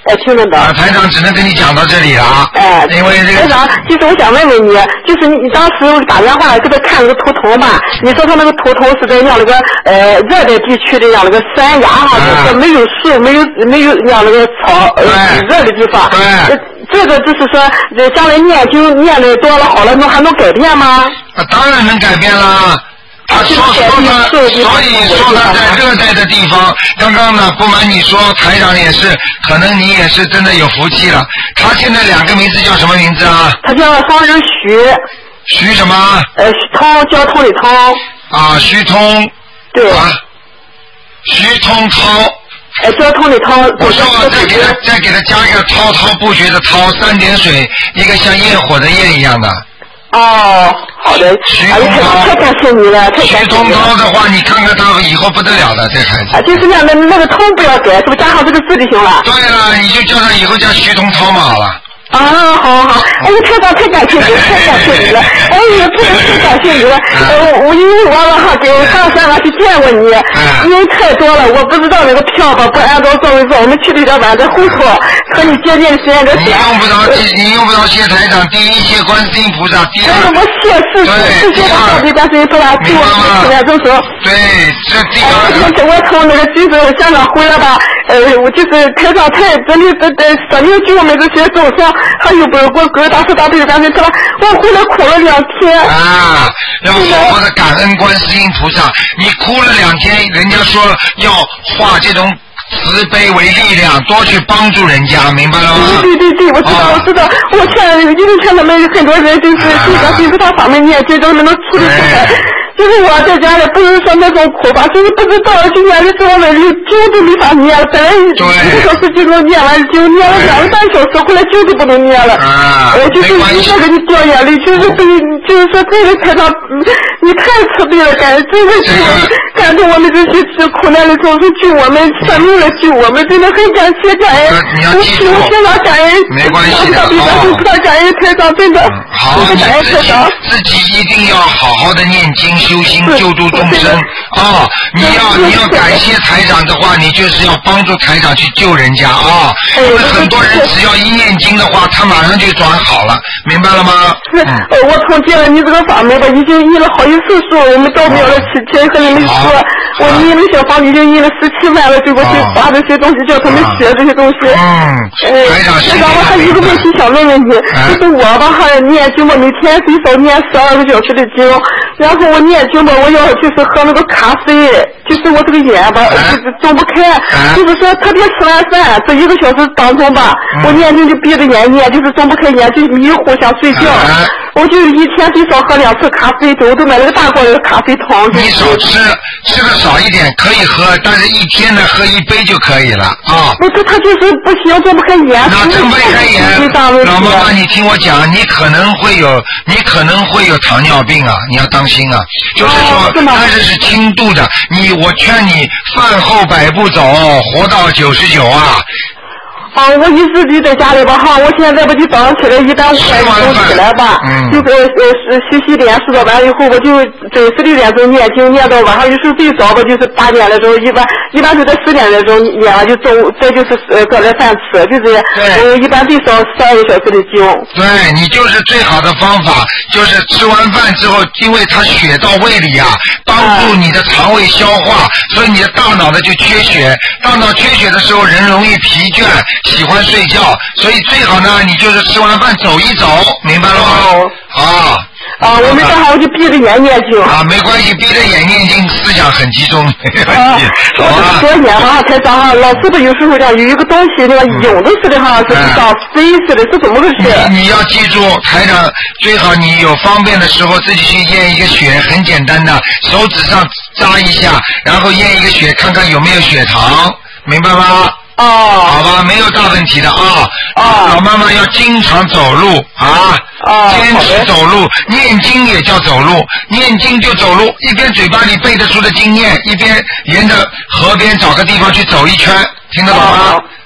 听得到。 台长只能跟你讲到这里了。因为这个。台长，就是我想问问你，就是你当时打电话给他看那个图腾嘛，你说他那个图腾是在样那个热带地区的样那个山崖哈，就是没有树，没有样那个草，热的地方。对。这个就是说，将来念经念的多了好了，还能改变吗？ 当然能改变啦。所以说他在热带的地方，刚刚呢，不瞒你说，台长也是，可能你也是真的有福气了。他现在2个名字叫什么名字啊？ 他叫方人徐什么？ 通，交通的通。 徐通。 对。 徐通涛。 交通的涛。 我说再给他加一个滔滔不绝的滔，3点水，一个像焰火的焰一样的。 好的。太感谢你了， 徐通涛的话，你看看他以后不得了的，这孩子。 就是那个通不要改，是不是加上这个字就行了？ 对了，你就叫他以后叫徐通涛嘛，好了。 好。哎呀，台长太感谢你了，太感谢你了。哎呀，真的太感谢你了。因为我上香港去见过你，因为太多了，我不知道那个票吧，不按照座位坐，我们去的有点晚，在后头和你接近时间的。 你用不着谢台长，第一谢观世音菩萨，第二。 我谢世界的大悲观世音菩萨，替我去年这时候。 对，这第二。 我从那个就是香港回来吧，我就是台长太真的舍命救我们这些众生。还有我大慈大悲的感觉，我回来哭了2天。 要好好的感恩观世音菩萨。你哭了2天，人家说要化这种慈悲为力量，多去帮助人家，明白了吗？ 对，我知道。我因为看他们很多人就是在对他方面念经，都能处理出来。就是我在家里不是说那种哭吧，就是不知道今年的时候那经都没法念，本来1个小时就能念完经，念了2个半小时，后来经都不能念了。就是一下给你掉眼泪，就是说这个台长，你太慈悲了，真的是感动我们这些苦难的众生，救我们，舍命来救我们，真的很感谢感恩。我非常感恩， 没关系的， 感恩台长，真的。 好，自己一定要好好的念经。修心救度众生你要感谢台长的话，你就是要帮助台长去救人家因为很多人只要一念经的话，他马上就转好了，明白了吗？ 我从接了你这个法门吧，已经印了好几次书，我们到庙了前和你们说，我印了小房已经印了17万了，就过去发这些东西，叫他们写这些东西。 台长我还有一个问题想问问你，就是我吧还念经吧，每天最少念12个小时的经，然后我念经吧，我要就是喝那个咖啡，就是我这个眼吧，就是睁不开，就是说特别吃完饭这1个小时当中吧，我念经就闭着眼念，就是睁不开眼，就迷糊想睡觉。我就一天最少喝2次咖啡，我都买了个大罐的咖啡糖。 你少吃的少一点可以喝，但是一天呢喝1杯就可以了不是，他就是不行，睁不开眼。 那睁不开眼，老妈妈，你听我讲，你可能会有糖尿病啊，你要当心啊。就是说，但是轻度的。我劝你饭后100步走，活到99啊。 我一直就在家里吧我现在不就早上起来一般5点钟起来吧，就洗脸梳澡完以后，我就准时6点钟念经，念到晚上有时候最早吧就是8点来钟，一般就在10点来钟念完就再就是搁点饭吃，就是一般最少12个小时的经。 对，你就是最好的方法，就是吃完饭之后，因为它血到胃里帮助你的肠胃消化，所以你的大脑呢就缺血，大脑缺血的时候人容易疲倦，喜欢睡觉，所以最好呢你就是吃完饭走一走，明白了吗？ 我们正好就闭着眼念经没关系，闭着眼念经思想很集中，没关系。 我这左眼台长老师不有时候有一个东西那个涌的似的是像飞似的，是怎么回事？ 你要记住，台长最好你有方便的时候自己去验一个血，很简单的，手指上扎一下，然后验一个血，看看有没有血糖，明白吗？好吧，没有大问题的老妈妈要经常走路坚持走路，念经也叫走路，念经就走路，一边嘴巴里背得出的经验，一边沿着河边找个地方去走一圈，听得懂吗？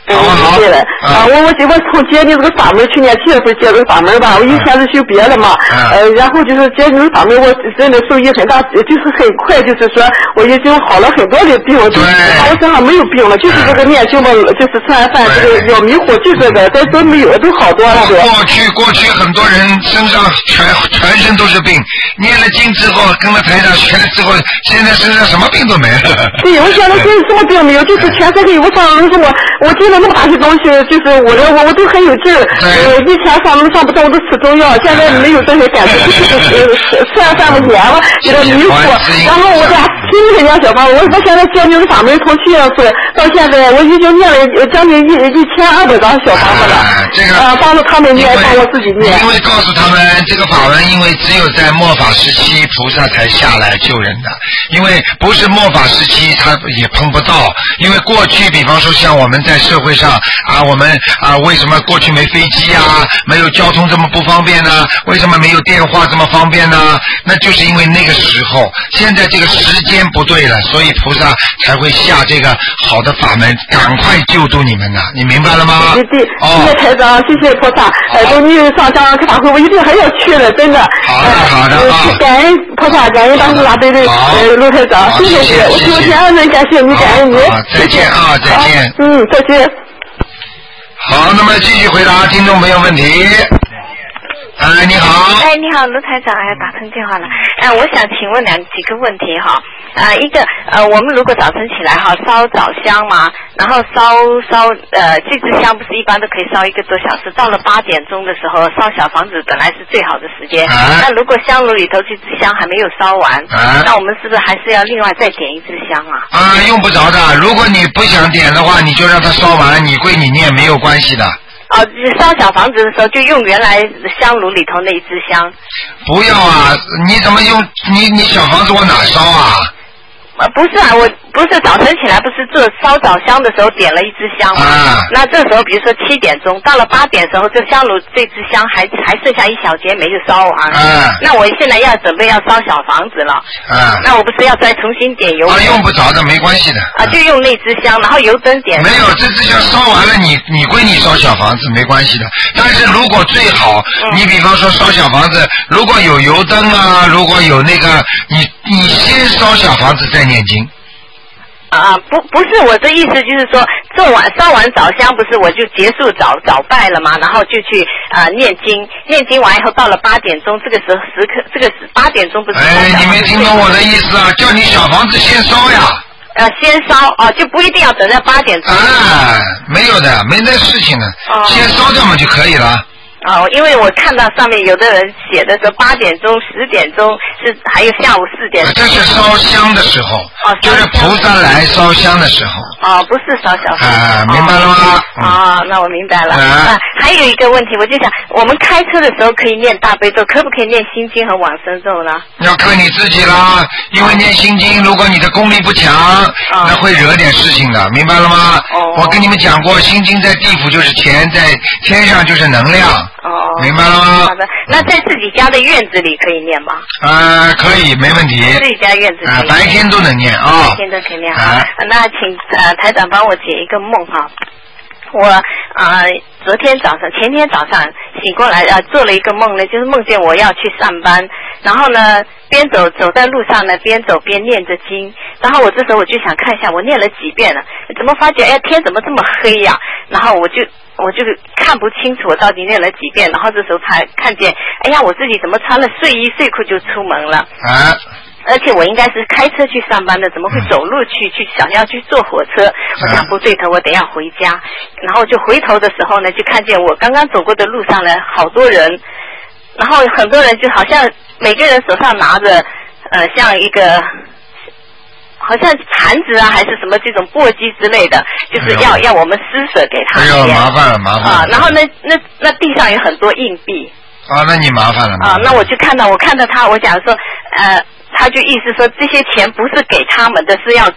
对了，我从接你这个法门，去年7月份接这个法门吧，我以前是修别的嘛，然后就是接你这个法门，我真的受益很大，就是很快，就是说我已经好了很多的病，就是我身上没有病了，就是这个念经嘛，就是吃完饭这个要迷糊，就这个都没有，都好多了。 过去很多人身上全身都是病，念了经之后，跟了台长学了之后，现在身上什么病都没了。 对，我现在什么病没有，就是全身给我上我听了那么大些东西，就是我都很有劲儿。以前上不动都吃中药，现在没有这些感觉，就是吃完饭不黏了，有点迷糊。然后我家亲戚家小房，我现在接你的法门，从7月份到现在，我已经念了将近1200张小房子了。这个帮助他们念，帮我自己念。 因为告诉他们这个法门，因为只有在末法时期菩萨才下来救人的，因为不是末法时期他也碰不到。因为过去比方说像我们在社会上我们为什么过去没飞机没有交通这么不方便呢？为什么没有电话这么方便呢？那就是因为那个时候，现在这个时间不对了，所以菩萨才会下这个好的法门，赶快救度你们呢。你明白了吗？ 对，谢谢台长，谢谢菩萨。等你上香开法会，我一定还要去的，真的。 好的感恩菩萨，感恩大慈大悲的卢台长，谢谢，我今天很感谢你，感恩你。 再见再见。 再见。 好，那么继续回答听众朋友问题。你好。 你好，卢台长，打通电话了。我想请问几个问题哈。一个我们如果早晨起来烧早香嘛，然后烧这支香不是一般都可以烧1个多小时，到了8点钟的时候烧小房子本来是最好的时间。那如果香炉里头这支香还没有烧完，那我们是不是还是要另外再点1支香啊？ 用不着的，如果你不想点的话，你就让它烧完，你归你念没有关系的。 烧小房子的时候就用原来香炉里头那一支香。 不要你怎么用你小房子往哪烧不是我不是早晨起来不是做烧早香的时候点了1支香吗？那这时候比如说7点钟，到了8点的时候，这香炉这支香还剩下1小节没有烧完。那我现在要准备要烧小房子了。那我不是要再重新点油灯？ 用不着的，没关系的。 就用那支香，然后油灯点。 没有，这支香烧完了，你归你烧小房子没关系的。但是如果最好，你比方说烧小房子，如果有油灯如果有那个，你先烧小房子再念经。 不是我的意思，就是说烧完早香不是我就结束早拜了嘛，然后就去念经完以后到了8点钟，这个时刻这个8点钟不是。 你没听懂我的意思叫你小房子先烧呀。 先烧就不一定要等到8点钟。 没有的，没那事情的，先烧掉嘛就可以了。 因为我看到上面有的人写的说8点钟、10点钟是还有下午4点钟。 这是烧香的时候，就是菩萨来烧香的时候。 不是烧小房。 明白了吗？ 那我明白了。还有一个问题，我就想，我们开车的时候可以念大悲咒，可不可以念心经和往生咒呢？ 要看你自己啦，因为念心经，如果你的功力不强，那会惹点事情的，明白了吗？我跟你们讲过，心经在地府就是钱，在天上就是能量。明白了吗？ 好的，那在自己家的院子里可以念吗？ 可以，没问题。 自己家院子里白天都能念白天都可以念那请台长帮我解一个梦我前天早上醒过来做了一个梦呢，就是梦见我要去上班，然后呢边走在路上呢，边走边念着经，然后这时候我就想看一下我念了几遍了，怎么发觉天怎么这么黑呀？然后我就看不清楚我到底念了几遍，然后这时候才看见我自己怎么穿了睡衣睡裤就出门了。而且我应该是开车去上班的，怎么会走路去想要去坐火车？我想不对头，我等一下回家。然后就回头的时候呢，就看见我刚刚走过的路上呢，好多人，然后很多人就好像每个人手上拿着像一个好像盘子还是什么这种簸箕之类的，就是要我们施舍给他们。 麻烦了。 然后那地上有很多硬币。 那你麻烦了。 那我就看到他，我讲说他就意思说这些钱不是给他们的，是要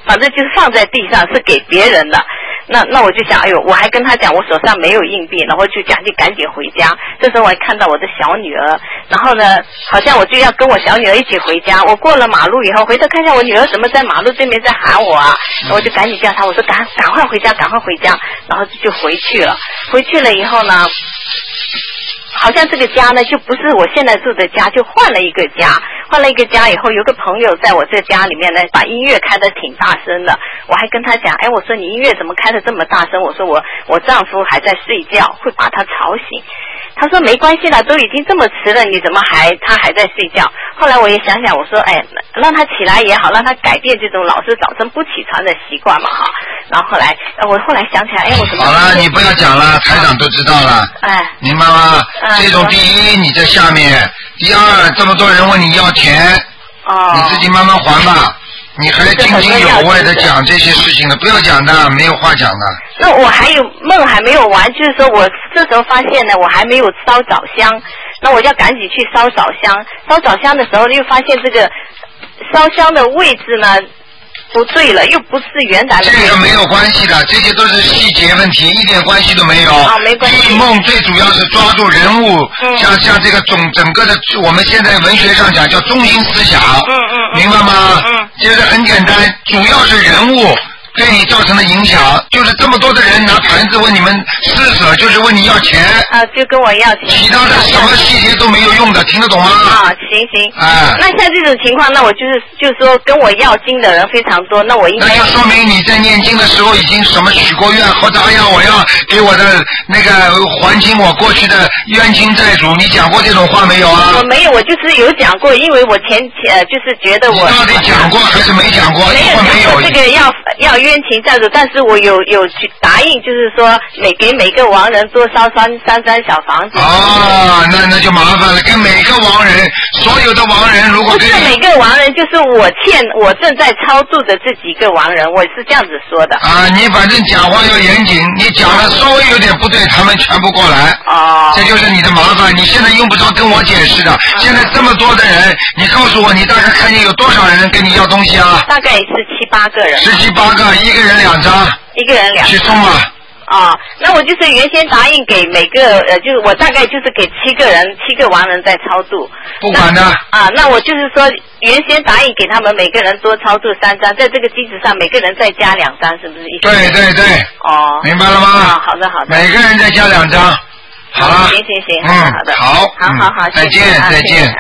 反正就是放在地上是给别人的。那我就想，哎呦，我还跟他讲我手上没有硬币，然后就赶紧回家。这时候我还看到我的小女儿，然后呢，好像我就要跟我小女儿一起回家。我过了马路以后，回头看见我女儿怎么在马路对面在喊我啊，我就赶紧叫她，我说赶快回家，赶快回家，然后就回去了。回去了以后呢，好像这个家呢就不是我现在住的家，就换了一个家。换了一个家以后，有个朋友在我这家里面呢，把音乐开得挺大声的。我还跟他讲，哎，我说你音乐怎么开得这么大声？我说我丈夫还在睡觉，会把他吵醒。他说没关系啦，都已经这么迟了，你怎么他还在睡觉？后来我也想想，我说，哎，让他起来也好，让他改变这种老是早晨不起床的习惯嘛哈。然后我后来想起来，哎，我怎么？ 好了，你不要讲了，台长都知道了。哎，明白吗？这种第一你在下面，第二这么多人问你要钱，你自己慢慢还吧。你还津津有味的讲这些事情的，不要讲的，没有话讲的。 那我还有梦还没有完，就是说我这时候发现呢，我还没有烧早香，那我要赶紧去烧早香。烧早香的时候又发现这个烧香的位置呢不对了，又不是原来的。 这个没有关系的，这些都是细节问题，一点关系都没有。 没关系。 梦最主要是抓住人物，像这个整个的，我们现在文学上讲叫中心思想，明白吗？就是很简单，主要是人物对你造成的影响，就是这么多的人拿盘子问你们施舍，就是问你要钱就跟我要钱， 其他的什么细节都没有用的，听得懂吗？ 行那像这种情况，那我就是说跟我要经的人非常多，那我应该那就说明你在念经的时候已经什么许过愿，或者哎呀我要给我的那个还清我过去的冤亲债主，你讲过这种话没有啊？ 我没有，我就是有讲过，因为我就是觉得我你到底讲过还是没讲过？ 没有这个要冤情债主，但是我有答应，就是说给每个亡人多烧三张小房子。 那就麻烦了，跟每个亡人，所有的亡人如果不是每个亡人，就是我正在超度的这几个亡人，我是这样子说的。 你反正讲话要严谨，你讲的稍微有点不对，他们全部过来。这就是你的麻烦，你现在用不着跟我解释的。现在这么多的人，你告诉我，你大概看见有多少人跟你要东西啊？ 大概是7、8个人。 17、8个，一个人2张。 一个人2张。 去送吧。 那我就是原先答应给每个就是我大概就是给7个亡人在超度。 不管的。 那我就是说原先答应给他们每个人多超度3张，在这个基础上每个人再加2张，是不是？ 对。明白了吗？ 好的。 每个人再加2张。好了。 行。好的。 好。再见。 再见。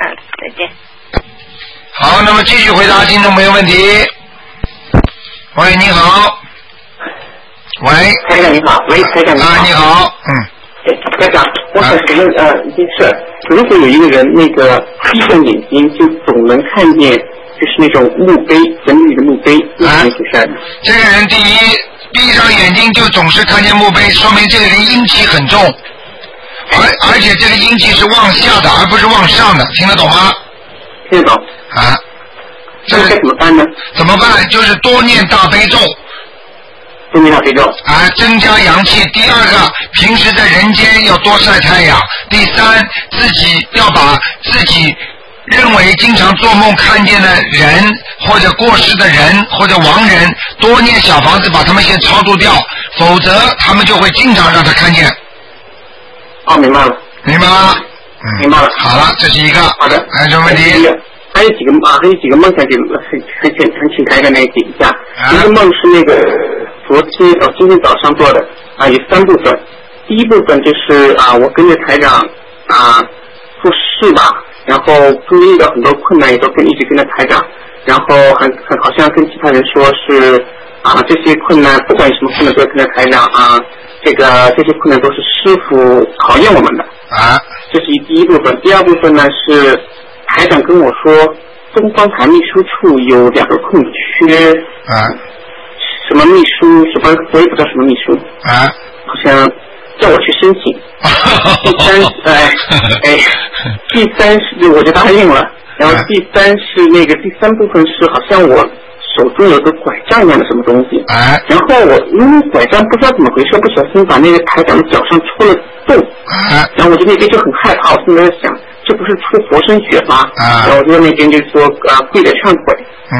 好，那么继续回答听众朋友问题。喂，你好。喂， 台长你好，台长你好。 你好， 台长，我想请问一件事，如果有一个人那个闭上眼睛就总能看见，就是那种墓碑，人类的墓碑，那是什么事？ 这个人第一闭上眼睛就总是看见墓碑，说明这个人阴气很重，而且这个阴气是往下的，而不是往上的，听得懂吗？ 听得懂。这个该怎么办呢？ 怎么办？就是多念大悲咒。增加阳气。第二个，平时在人间要多晒太阳。第三，自己要把自己认为经常做梦看见的人或者过世的人或者亡人，多念小房子把他们先超度掉，否则他们就会经常让他看见。 明白了。 明白吗？ 明白了。 好了，这是一个。 好的。 还有什么问题？ 还有几个梦想很请台长来解一下。一个梦是那个今天早上做的有3部分。第一部分就是我跟着台长做事吧，然后中间遇到很多困难，也都一直跟着台长，然后好像跟其他人说是这些困难不管什么困难都跟着台长这些困难都是师父考验我们的这是第一部分。第二部分呢是台长跟我说东方台秘书处有2个空缺什么秘书什么我也不知道什么秘书好像叫我去申请第三是我就答应了，然后第三部分是好像我手中有个拐杖一样的什么东西然后我因为拐杖不知道怎么回事，不小心把那个台长的脚上戳了洞然后我就那边就很害怕，我现在在想这不是出活生血吗然后我就在那边就说跪着忏悔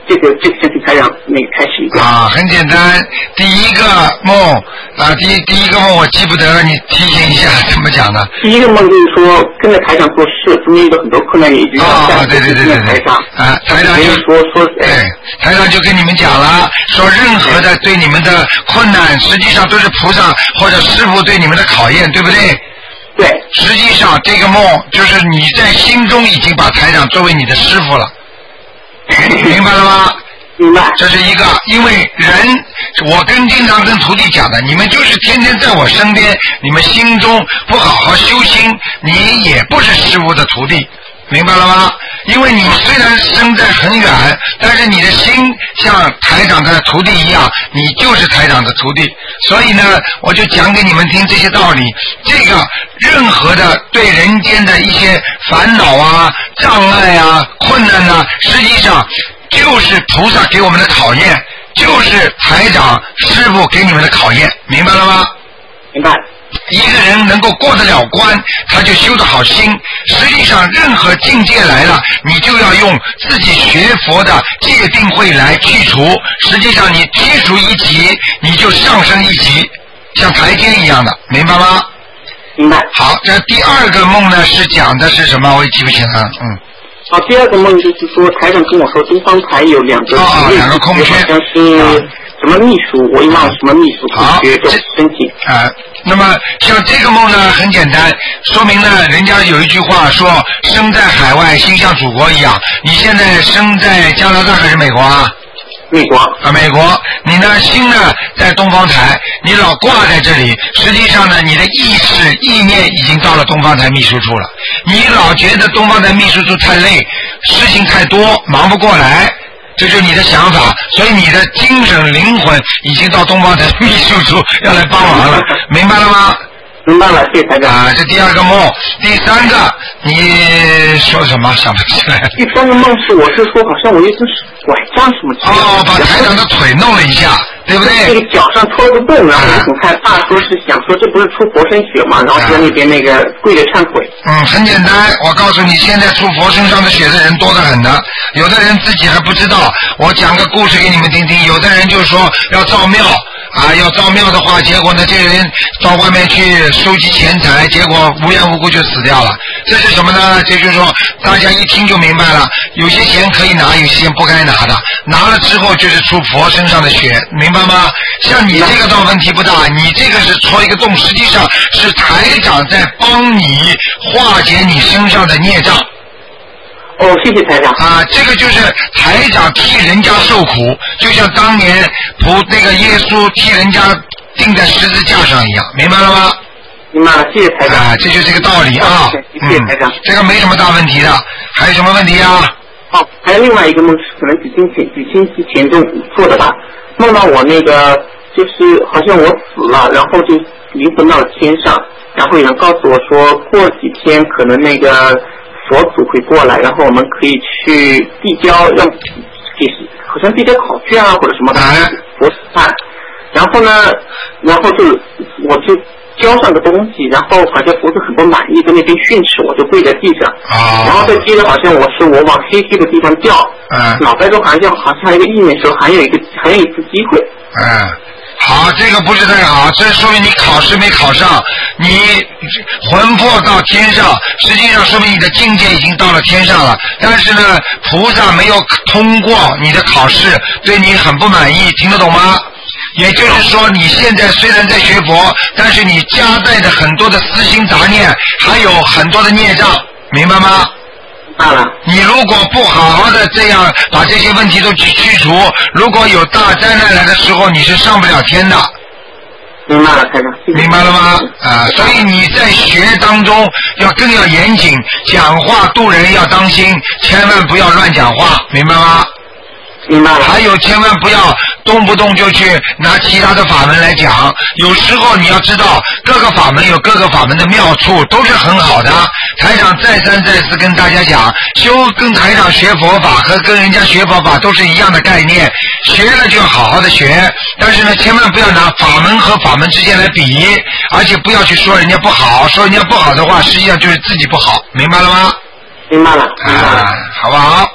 这个先请台长那个开始一下。 很简单，第一个梦第一个梦我记不得了，你提醒一下怎么讲呢？ 第一个梦就是说跟着台长做事，中间遇到很多困难也就要下对台长台长就说台长就跟你们讲了，说任何的对你们的困难，实际上都是菩萨或者师父对你们的考验，对不对？ 对。 实际上这个梦就是你在心中已经把台长作为你的师父了。明白了吗？ 明白。 这是一个，因为人，我经常跟徒弟讲的，你们就是天天在我身边，你们心中不好好修心，你也不是师父的徒弟，明白了吗？因为你虽然身在很远，但是你的心像台长的徒弟一样，你就是台长的徒弟。所以呢，我就讲给你们听这些道理。这个任何的对人间的一些烦恼啊、障碍啊、困难啊，实际上就是菩萨给我们的考验，就是台长师父给你们的考验，明白了吗？ 明白。 一个人能够过得了关，他就修得好心。实际上任何境界来了，你就要用自己学佛的戒定慧来去除。实际上你去除一级，你就上升一级，像台阶一样的，明白吗？ 明白。 好，这第二个梦呢是讲的是什么？我也记不清了。 好，第二个梦就是说台长跟我说东方台有两个空缺， 好像是什么秘书，我也忘了什么秘书空缺，申请。 那么像这个梦呢很简单，说明呢人家有一句话说生在海外心像祖国一样。你现在生在加拿大还是美国啊？ 美国。 美国，你呢心呢在东方台，你老挂在这里，实际上呢你的意念已经到了东方台秘书处了。你老觉得东方台秘书处太累，事情太多，忙不过来。这就是你的想法，所以你的精神灵魂已经到东方台秘书处要来帮忙了，明白了吗？ 明白了，谢谢台长。 这第二个梦，第三个你说什么？想不起来。 第三个梦是我是说好像我有根拐杖什么把台长的腿弄了一下，对不对？ 这个脚上戳了个洞，然后我很害怕，说是想说这不是出佛身血嘛，然后在那边那个跪着忏悔。 很简单，我告诉你，现在出佛身上的血的人多得很的，有的人自己还不知道。我讲个故事给你们听听，有的人就说要造庙。要造庙的话，结果呢，这个人到外面去收集钱财，结果无缘无故就死掉了。这是什么呢？这就是说，大家一听就明白了，有些钱可以拿，有些钱不该拿的，拿了之后就是出佛身上的血，明白吗？像你这个倒问题不大，你这个是戳一个洞，实际上是台长在帮你化解你身上的孽障。 谢谢台长。 这个就是台长替人家受苦，就像当年那个耶稣替人家钉在十字架上一样，明白了吗？ 明白了，谢谢台长。 这就是这个道理啊。 谢谢台长。 这个没什么大问题的，还有什么问题啊？ 还有另外一个梦是可能几星期前做的吧，梦到我那个就是好像我死了，然后就灵魂到了天上，然后有人告诉我说过几天可能那个佛祖会过来，然后我们可以去递交，好像递交考卷啊或者什么佛看，然后呢，我就交上个东西，然后好像佛祖很不满意，在那边训斥我，就跪在地上，然后再接着好像我往黑黑的地方掉，脑袋中好像一个意念说还有一次机会。 好，这个不是太好，这说明你考试没考上，你魂魄到天上，实际上说明你的境界已经到了天上了，但是呢，菩萨没有通过你的考试，对你很不满意，听得懂吗？也就是说，你现在虽然在学佛，但是你夹带着很多的私心杂念，还有很多的孽障，明白吗？你如果不好好的这样把这些问题都去除，如果有大灾难来的时候，你是上不了天的。 明白了，台长。 明白了吗？所以你在学当中更要严谨，讲话度人要当心，千万不要乱讲话，明白吗？ 明白了。 还有千万不要动不动就去拿其他的法门来讲，有时候你要知道各个法门有各个法门的妙处，都是很好的。台长再三再四跟大家讲，跟台长学佛法和跟人家学佛法都是一样的概念，学了就好好的学，但是呢千万不要拿法门和法门之间来比，而且不要去说人家不好，说人家不好的话实际上就是自己不好，明白了吗？ 明白了。 好不好？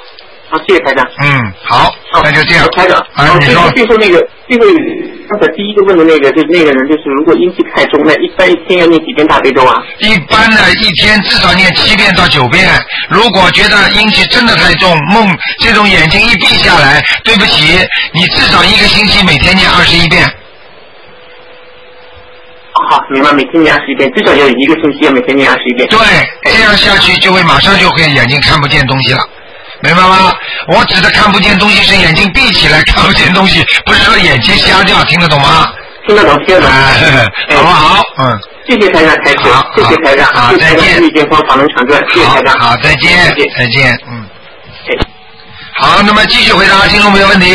好，谢谢台长。 好，那就这样。 台长， 你说。 最后刚才第一个问的那个，就是那个人，就是如果阴气太重，那一般一天要念几遍大悲咒啊？ 一般呢，一天至少念7遍到9遍。如果觉得阴气真的太重，这种眼睛一闭下来，对不起，你至少1个星期每天念21遍。 好，明白，每天念21遍，至少有1个星期要每天念21遍。 对，这样下去就会马上就会眼睛看不见东西了。明白吗？我指的看不见东西是眼睛闭起来看不见东西，不是说眼睛瞎掉，听得懂吗？ 听得懂，听得懂。 好不好？ 谢谢台长开始，谢谢台长， 好，再见。 意见方法能长转，谢谢台长。 好，再见，再见。好，那么继续回答听众朋友问题。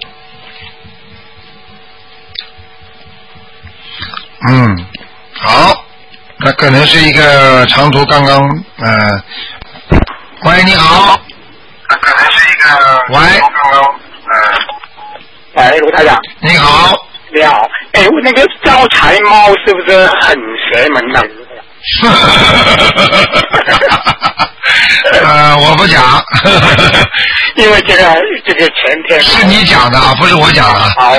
好，那可能是一个长途刚刚喂，你好。可能是一个。喂。 卢台长。 你好。 你好，那个招财猫是不是很邪门的？ 我不讲。 因为这个前天。 是你讲的，不是我讲的。 好。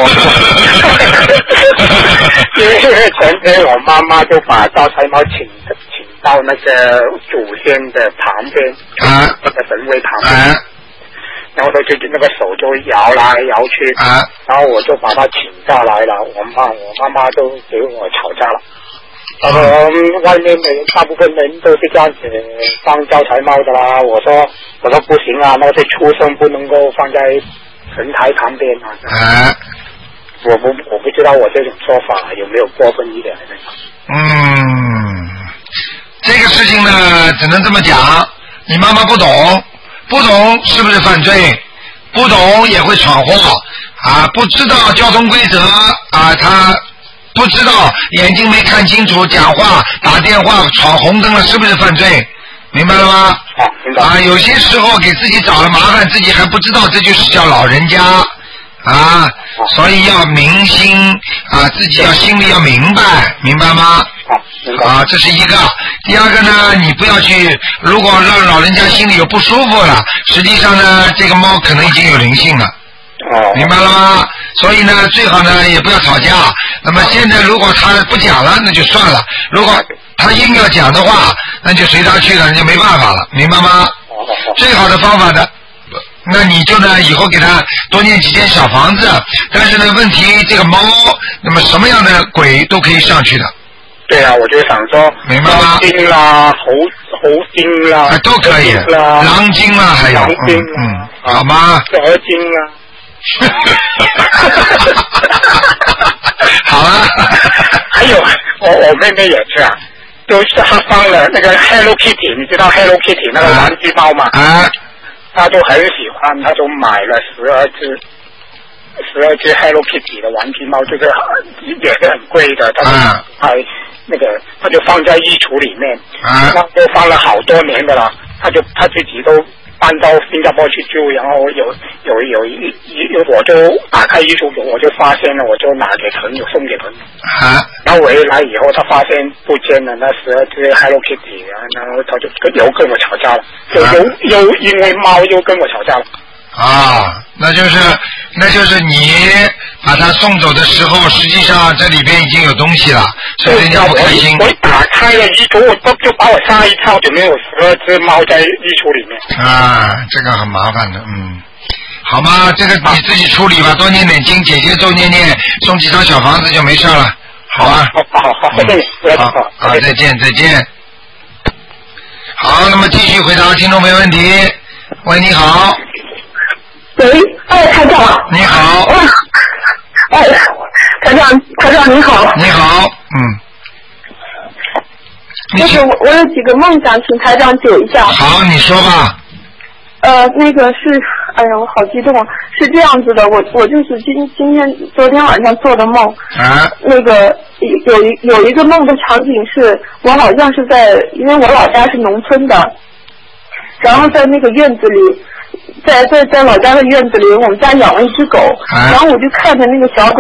因为前天我妈妈就把招财猫请到那个祖先的旁边，那个神位旁边，然后就那个手就摇来摇去，然后我就把他请下来了，我妈妈就给我吵架了。外面的人大部分人都是这样子放招财猫的啦，我说不行啊，那些畜生不能够放在神台旁边啊。我不知道我这种说法有没有过分一点。 这个事情呢，只能这么讲，你妈妈不懂是不是犯罪？不懂也会闯祸不知道交通规则他不知道，眼睛没看清楚，讲话打电话闯红灯了，是不是犯罪？明白了吗？有些时候给自己找了麻烦，自己还不知道，这就是叫老人家所以要明心自己要心里要明白吗？这是一个。第二个呢，你不要去，如果让老人家心里有不舒服了，实际上呢，这个猫可能已经有灵性了。明白了吗？所以呢，最好呢也不要吵架。那么现在如果他不讲了，那就算了；如果他硬要讲的话，那就随他去了，那就没办法了，明白吗？最好的方法呢，那你就呢以后给他多念几间小房子。但是呢，问题这个猫，那么什么样的鬼都可以上去的。 对啊，我就想说， 明白吗？ 精啦，猴精啦， 都可以，狼精啦，还有狼精好吗？ 蛇精啊。 好了。 还有我妹妹也是就是她放了那个 Hello Kitty， 你知道 Hello Kitty 那个玩具猫吗？她就很喜欢，她就买了12只 Hello Kitty 的玩具猫，就是也是很贵的，她就放在衣橱里面，那就放了好多年的了，她自己都搬到新加坡去住，然后我就打开衣橱，我就发现了，我就拿给朋友送给朋友。然后回来以后，他发现不见了那12只 Hello Kitty， 然后他就又跟我吵架了，又因为猫又跟我吵架了。 那就是你把它送走的时候，实际上这里边已经有东西了，所以人家不开心。 我打开了衣橱，我就把我吓一跳，就没有12只猫在衣橱里面。 这个很麻烦的，好吗？这个你自己处理吧，多念点经，姐姐咒念，送几张小房子就没事了，好吧？ 好，再见。 再见。好，那么继续回答听众朋友问题。喂，你好。 喂，台长。 你好。 台长你好。 你好， 就是我有几个梦想，请台长解一下。 好，你说吧。 那个是，我好激动啊！是这样子的，我就是昨天晚上做的梦。那个有一个梦的场景是，我好像是因为我老家是农村的，然后在那个院子里。在老家的院子里，我们家养了一只狗，然后我就看着那个小狗，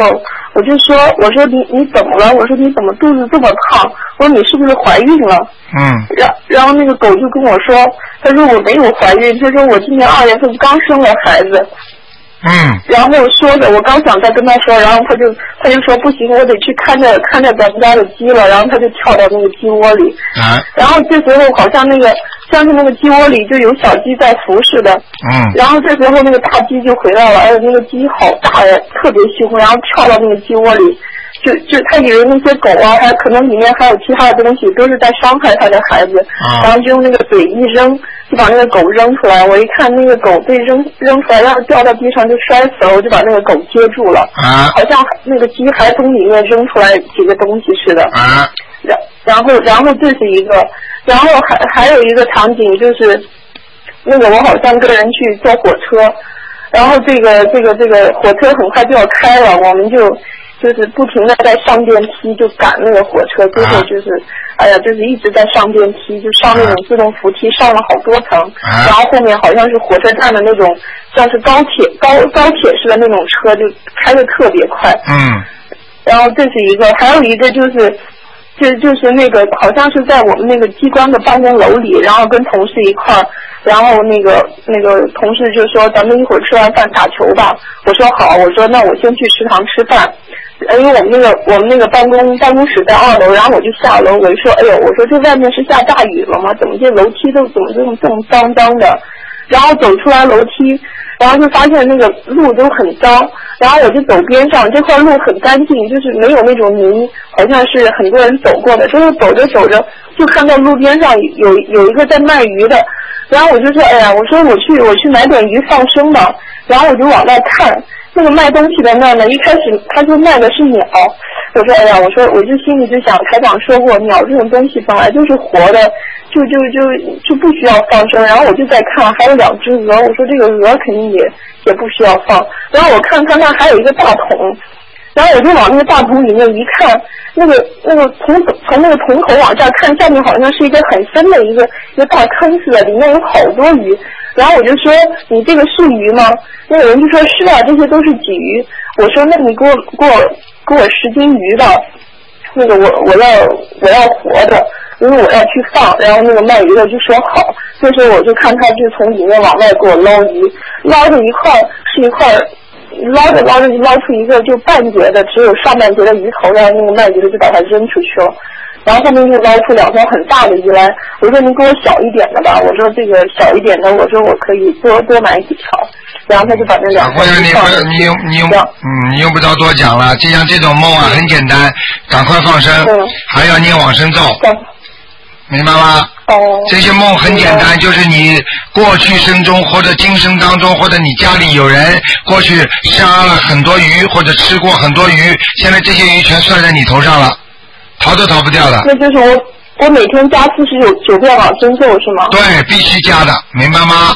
我就说你怎么了？我说你怎么肚子这么胖？我说你是不是怀孕了？然后那个狗就跟我说，他说我没有怀孕，他说我今年2月份刚生了孩子。然后说着，我刚想再跟他说，然后他就说不行，我得去看着咱们家的鸡了，然后他就跳到那个鸡窝里，然后这时候好像像是那个鸡窝里就有小鸡在服侍的，然后这时候那个大鸡就回来了，而且那个鸡好大呀，特别凶，然后跳到那个鸡窝里，就他以为那些狗啊，还可能里面还有其他的东西，都是在伤害他的孩子，然后就用那个嘴一扔，就把那个狗扔出来。我一看那个狗被扔出来，要是掉到地上就摔死了，我就把那个狗接住了，好像那个鸡还从里面扔出来几个东西似的。然后这是一个，然后还有一个场景就是那个我好像跟人去坐火车，然后这个火车很快就要开了，我们就是不停的在上电梯，就赶那个火车，最后就是一直在上电梯，就上那种自动扶梯，上了好多层，然后后面好像是火车站的那种像是高铁式的那种车，就开得特别快。然后这是一个，还有一个就是那个好像是在我们那个机关的办公楼里，然后跟同事一块儿，然后那个同事就说咱们一会儿吃完饭打球吧，我说好，我说那我先去食堂吃饭，因为我们那个办公室在2楼，然后我就下楼，我就说哎呦，我说这外面是下大雨了吗？怎么这楼梯都怎么这么脏脏的？然后走出来楼梯，然后就发现那个路都很脏，然后我就走边上，这块路很干净，就是没有那种泥，好像是很多人走过的。之后走着就看到路边上有一个在卖鱼的，然后我就说哎呀，我说我去买点鱼放生吧，然后我就往那看。那个卖东西的那呢，一开始他就卖的是鸟，我说哎呀，我就心里就想，台长说过，鸟这种东西本来就是活的，就不需要放生。然后我就在看，还有2只鹅，我说这个鹅肯定也不需要放。然后我看还有一个大桶，然后我就往那个大桶里面一看，那个从那个桶口往下看，下面好像是一个很深的一个大坑似的，里面有好多鱼。然后我就说你这个是鱼吗？那个人就说是啊，这些都是鲫鱼。我说那你给我10斤鱼吧，那个我要活的，因为我要去放。然后那个卖鱼的就说好，这时候我就看他就从里面往外给我捞鱼，捞着一块是一块，捞着就捞出一个就半截的，只有上半截的鱼头，然后那个卖鱼的就把它扔出去了。然后后面又捞出2条很大的鱼来，我说您给我小一点的吧，我说这个小一点的，我说我可以多买几条，然后他就把那2条鱼放了。 你用不着多讲了，就像这种梦啊，很简单，赶快放生，还要念往生咒，明白吗？这些梦很简单，就是你过去生中或者今生当中，或者你家里有人过去杀了很多鱼，或者吃过很多鱼，现在这些鱼全算在你头上了。逃都逃不掉的。 那就是我每天加49遍往生咒是吗？ 对，必须加的，明白吗？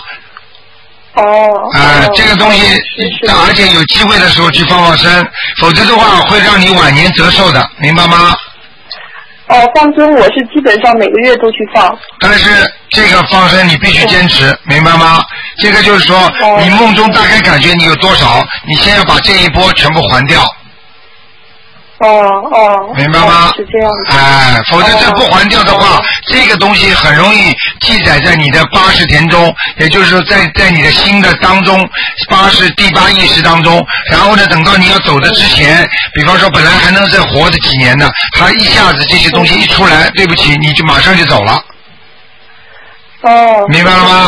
这个东西，而且有机会的时候去放生，否则的话会让你晚年折寿的，明白吗？ 放生我是基本上每个月都去放。 但是这个放生你必须坚持，明白吗？这个就是说，你梦中大概感觉你有多少，你先要把这一波全部还掉。明白吗？ 是这样的。 否则这不还掉的话，这个东西很容易记载在你的80田中，也就是说在你的心的当中第8意识当中，然后呢，等到你要走的之前，比方说本来还能再活的几年呢，他一下子这些东西一出来，对不起，你就马上就走了。明白了吗？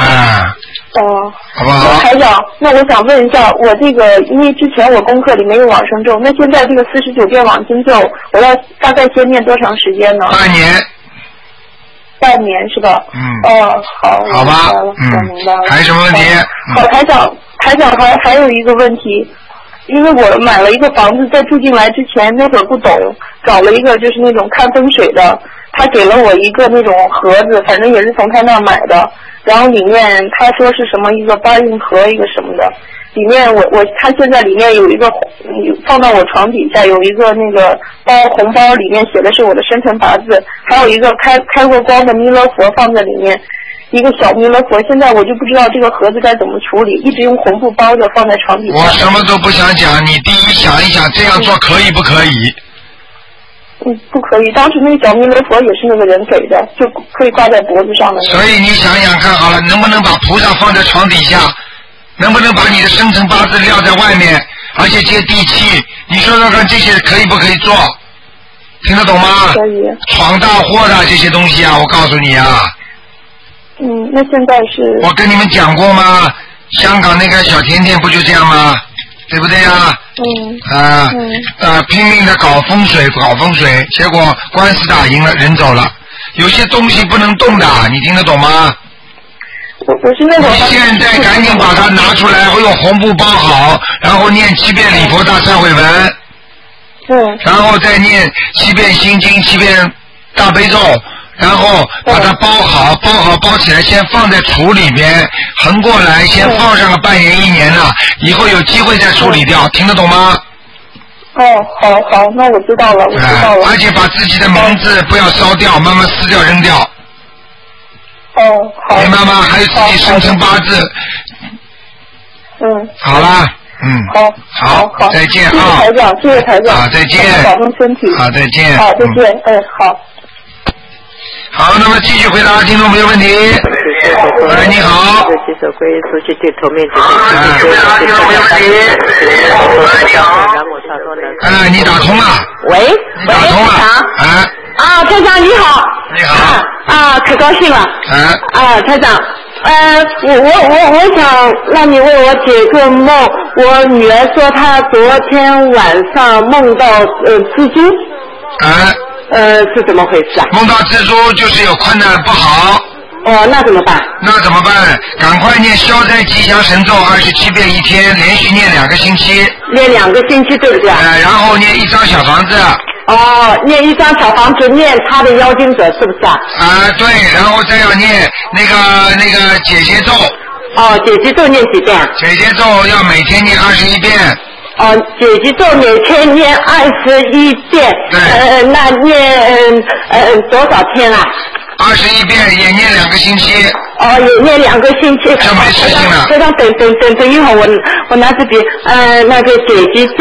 好不好？ 台长，那我想问一下，我这个因为之前我功课里没有往生咒，那现在这个49遍往生咒，我要大概先念多长时间呢？半年是吧？ 好吧， 我明白了。 还有什么问题？ 好，台长还有一个问题，因为我买了一个房子，在住进来之前那会儿不懂，找了一个就是那种看风水的，他给了我一个那种盒子，反正也是从他那儿买的，然后里面他说是什么一个8运盒一个什么的，里面他现在里面有一个放到我床底下有一个那个红包，里面写的是我的生辰八字，还有一个开过光的弥勒佛放在里面， 一个小弥勒佛，现在我就不知道这个盒子该怎么处理，一直用红布包着放在床底下。 我什么都不想讲，你第一想一想这样做可以不可以？ 不可以。当时那个小弥勒佛也是那个人给的，就可以挂在脖子上的。 所以你想想看好了，能不能把菩萨放在床底下？能不能把你的生辰八字撂在外面，而且接地气？你说说看，这些可以不可以做？听得懂吗？ 可以。 闯大祸的这些东西啊，我告诉你啊。 那现在是。 我跟你们讲过吗？香港那个小甜甜不就这样吗？对不对呀？拼命的搞风水，结果官司打赢了，人走了。有些东西不能动的，你听得懂吗？ 我是那种。 你现在赶紧把它拿出来，用红布包好，然后念7遍礼佛大忏悔文。然后再念7遍心经，7遍大悲咒。然后把它包好包起来，先放在橱里边，横过来先放上个半年1年了，以后有机会再处理掉，听得懂吗？ 好，那我知道了， 而且把自己的名字不要烧掉，慢慢撕掉扔掉。 好。 明白吗？还有自己生辰八字。好了。好，再见啊！ 谢谢台长， 再见， 保重身体。 好，再见。 好，再见。好。 好，那么继续回答听众朋友问题。喂，你好。你打通了。 喂， 你打通了。 台长你好。 你好。 可高兴了。台长，我想让你为我解个梦。我女儿说她昨天晚上梦到蜘蛛。是怎么回事啊？ 梦到蜘蛛就是有困难不好。 那怎么办？ 赶快念消灾吉祥神咒27遍一天，连续念2个星期。 念2个星期对不对？ 然后念1张小房子。 念1张小房子，念他的妖精者是不是啊？ 对，然后再要念那个解结咒。 解结咒念几遍？ 解结咒要每天念21遍。 解结咒每天念21遍。 对。 那念多少天啊 ？21遍，也念2个星期。 也念2个星期。 这没事情了。 非常等一会儿，我拿支笔，那个解结咒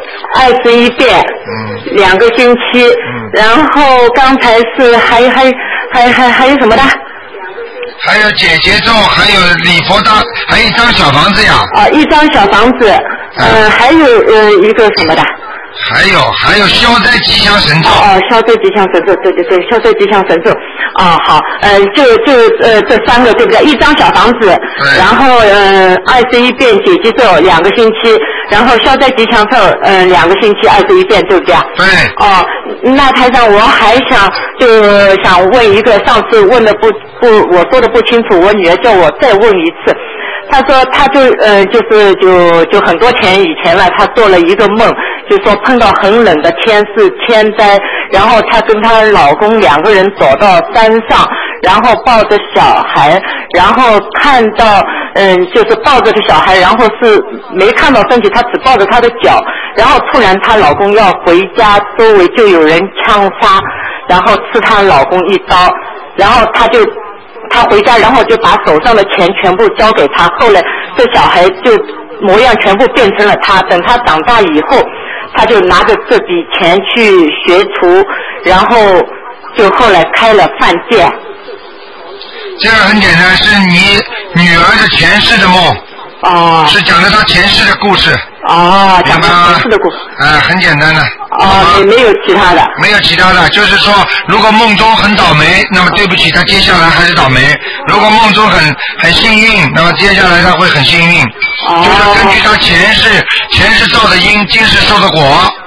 21遍，2个星期。然后刚才是还有什么的？ 还有解结咒，还有礼佛大，还有1张小房子呀。 1张小房子，还有一个什么的？ 还有消灾吉祥神咒。 消灾吉祥神咒，对，消灾吉祥神咒。好，就这3个对不对？1张小房子，然后21遍解结咒2个星期，然后消灾吉祥咒2个星期21遍，对不对？ 对。 那台长，我还想问一个，上次问的我说的不清楚，我女儿叫我再问一次。她说她就很多以前了，她做了一个梦，就说碰到很冷的天是天灾，然后她跟她老公2个人走到山上，然后抱着小孩，然后看到就是抱着的小孩，然后是没看到身体，她只抱着她的脚，然后突然她老公要回家，周围就有人枪杀，然后刺她老公1刀，然后她回家，然后就把手上的钱全部交给他。后来这小孩就模样全部变成了他。等他长大以后，他就拿着这笔钱去学厨，然后就后来开了饭店。 这个很简单，是你女儿的前世的梦。是讲的她前世的故事。 讲的前世的故事。 很简单的。 没有其他的。 没有其他的，就是说，如果梦中很倒霉，那么对不起，他接下来还是倒霉；如果梦中很幸运，那么接下来他会很幸运。就是根据他前世造的因，今世受的果。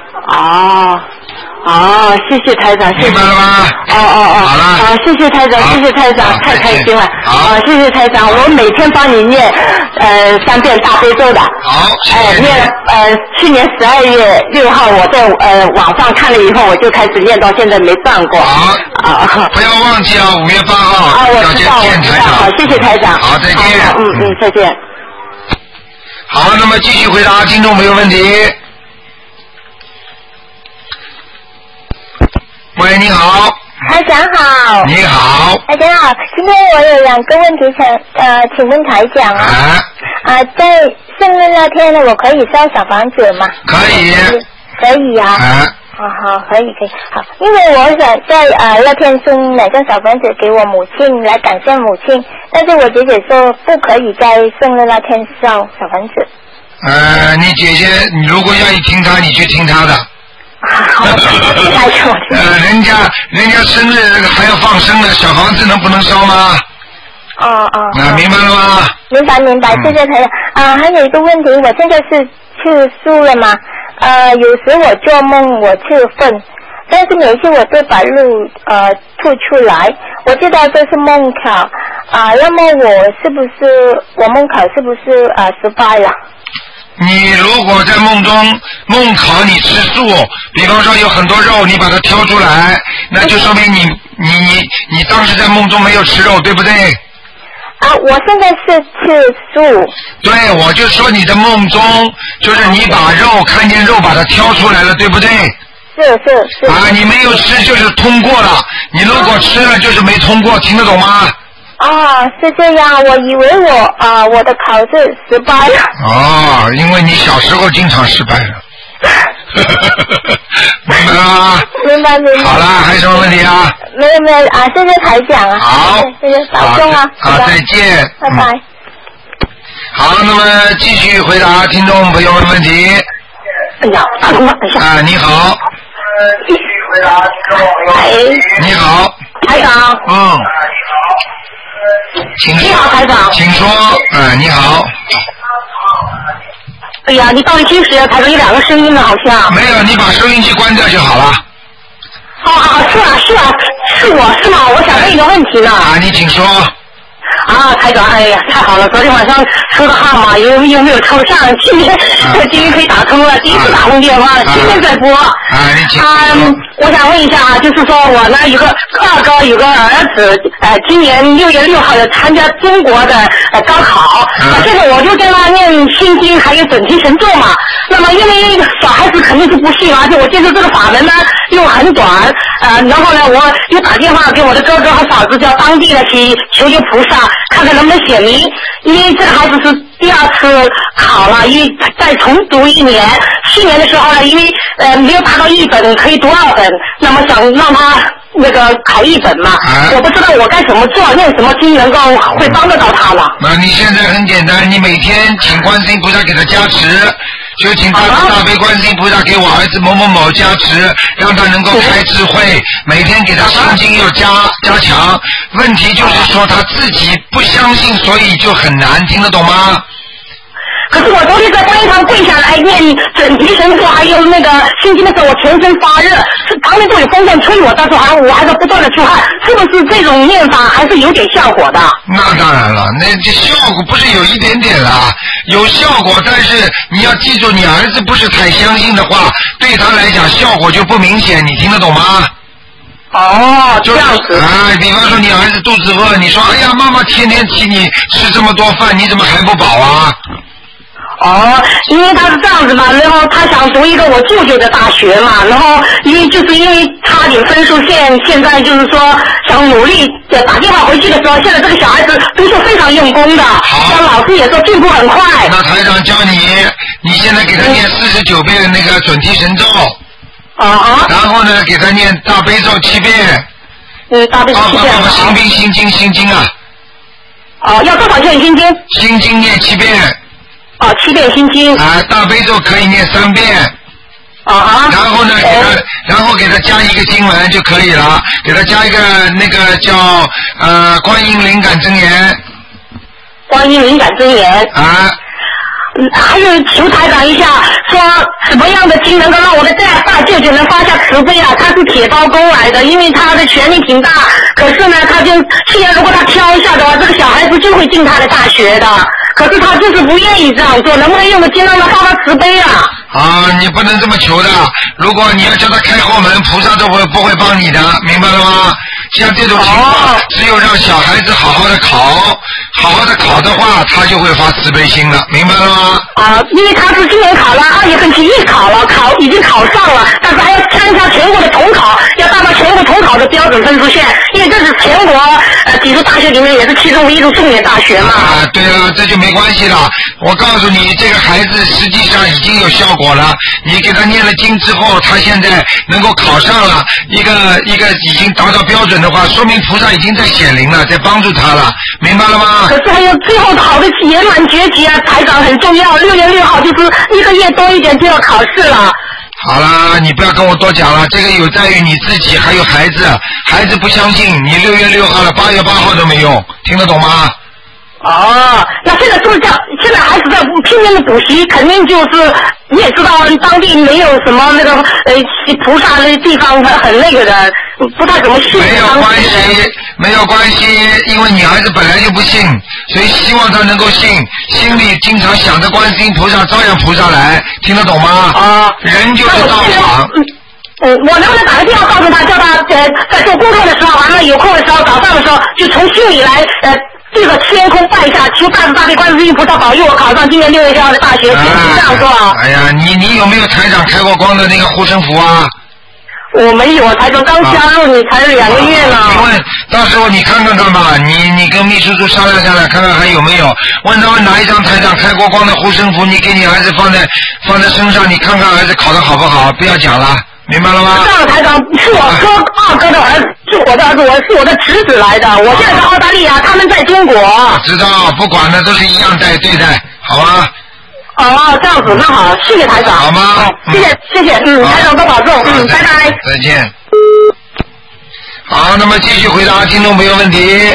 谢谢台长，谢谢。 明白了吗？ 好了。好，谢谢台长，谢谢台长，太开心了。谢谢台长，我每天帮你念3遍大悲咒的。 好，谢谢。 念去年12月6号我在网上看了以后，我就开始念到现在没断过。 好。不要忘记5月8号我知道，好，谢谢台长。 好，再见。 再见。 好，那么继续回答听众朋友问题。喂，你好。 台长长好。 你好。 大家好，今天我有2个问题请问台长啊。在生日那天呢，我可以烧小房子吗？ 可以。 可以啊。好，可以。好，因为我想在那天送2张小房子给我母亲来感谢母亲，但是我姐姐说不可以在生日那天烧小房子。 你姐姐，你如果愿意听她，你去听她的。人家生日还要放生呢，小房子能不能烧吗？明白了吗？ 明白，谢谢台长。还有一个问题，我现在是吃素了嘛？有时我做梦我吃粪，但是每次我都把肉吐出来，我知道这是梦考那么我梦考是不是失败了？ 你如果在梦中梦考你吃素，比方说有很多肉你把它挑出来，那就说明你当时在梦中没有吃肉，对不对？ 我现在是吃素。 对，我就说你的梦中就是你把肉看见肉把它挑出来了，对不对？ 是。 你没有吃就是通过了，你如果吃了就是没通过，听得懂吗？ 是这样，我以为我的考试失败了。 因为你小时候经常失败了。明白了吗？ 明白。 好了，还有什么问题啊？ 没有谢谢台长啊。 好， 谢谢保重啊。 再见。 拜拜。 好，那么继续回答听众朋友们问题。 打通了，等一下。 你好。 继续回答听众朋友们。 你好。 台长。 请说。 你好，台长。 请说。你好。 哎呀，你到底听谁啊？台长有2个声音呢，好像。 没有，你把收音机关掉就好了。 是我是吗？我想问一个问题呢。 你请说。 台长，哎呀，太好了！昨天晚上抽的号码又没有抽上，今天可以打通了，第一次打通电话，今天在播。我想问一下就是说我呢有个2哥有个儿子，今年6月6号要参加中国的高考，这个我就跟他念心经还有准提神咒嘛。那么因为小孩子肯定是不信，而且我接触这个法门呢又很短，然后呢我又打电话给我的哥哥和嫂子，叫当地的去求求菩萨，看看能不能显明，因为这个孩子是第2次考了，因为再重读1年，去年的时候呢，因为没有达到1本，可以读2本，那么想让他那个考1本嘛，我不知道我该怎么做，念什么经能够会帮得到他了。 那你现在很简单，你每天请观世音菩萨给他加持，就请大悲观世音菩萨给我儿子某某某加持，让他能够开智慧，每天给他心经要加强。问题就是说他自己不相信，所以就很难，听得懂吗？ 可是我昨天在观音堂跪下来念准提神咒还有那个心经的时候，我全身发热，旁边都有风扇吹我，但是我还在不断的出汗，是不是这种念法还是有点效果的？ 那当然了，那这效果不是有一点点啦，有效果，但是你要记住，你儿子不是太相信的话，对他来讲效果就不明显，你听得懂吗？ 这样子。 比方说你儿子肚子饿，你说哎呀妈妈天天请你吃这么多饭，你怎么还不饱啊？ 因为他是这样子嘛，然后他想读一个我舅舅的大学嘛，然后因为差点分数现在就是说想努力打电话回去的时候，现在这个小孩子读书非常用功的，像老师也说进步很快。 那台长教你现在给他念49遍那个准提神咒，然后呢给他念大悲咒7遍， 大悲咒7遍， 心经啊。 要多少遍心经？ 心经念7遍。 7遍心经。 大悲咒可以念3遍。然后呢，给他加一个经文就可以了，给他加一个那个叫观音灵感真言。 观音灵感真言。还有求台长一下，说什么样的经能够让我的大舅舅能发下慈悲啊？他是铁刀功来的，因为他的权力挺大，可是呢，他就现在如果他挑一下的话，这个小孩子就会进他的大学的。可是他就是不愿意这样做，能不能用个经让他发发慈悲啊？ 你不能这么求的。如果你要叫他开后门，菩萨都不会帮你的，明白了吗？像这种情况，只有让小孩子好好的考的话，他就会发慈悲心了，明白了吗？ 因为他是今年考了2月份去艺考了，已经考上了，但是还要参加全国的统考，要达到全国统考好的标准分数线，因为这是全国几所大学里面也是其中一所重点大学嘛。 啊，对了，这就没关系了。我告诉你，这个孩子实际上已经有效果了。你给他念了经之后，他现在能够考上了一个已经达到标准的话，说明菩萨已经在显灵了，在帮助他了，明白了吗？ 可是还有最后考的圆满结局啊，台长很重要。6月6号就是1个月多一点就要考试了。 好啦，你不要跟我多讲了，这个有在于你自己还有孩子，孩子不相信你6月6号了，8月8号都没用，听得懂吗？ 哦，那现在是不是叫现在孩子在拼命的补习，肯定就是你也知道当地没有什么那个菩萨的地方很那个的，不太怎么信。 没有关系，没有关系，因为你儿子本来就不信，所以希望他能够信，心里经常想着观世音菩萨，照样菩萨来，听得懂吗？啊，人就是道场。 我能不能打个电话告诉他，叫他在做功课的时候，完了有空的时候，早上的时候就从心里来这个天空拜一下，求大慈大悲观世音菩萨保佑我考上今年6月6号的大学，这样说啊。 哎呀，你有没有台长开过光的那个护身符啊？ 我没有，台长刚加入你才2个月呢。 请问到时候你看看吧，你跟秘书处商量商量，看看还有没有。问他们拿一张台长开过光的护身符，你给你儿子放在身上，你看看儿子考得好不好？不要讲了。明白了吗？ 这样，台长是我二哥的儿子，是我的儿子，是我的侄子来的。我现在在澳大利亚，他们在中国。 我知道，不管的都是一样对待，好吗？ 哦，这样子，那好，谢谢台长。 好吗？ 谢谢，台长多保重，拜拜。 再见。好，那么继续回答听众朋友问题。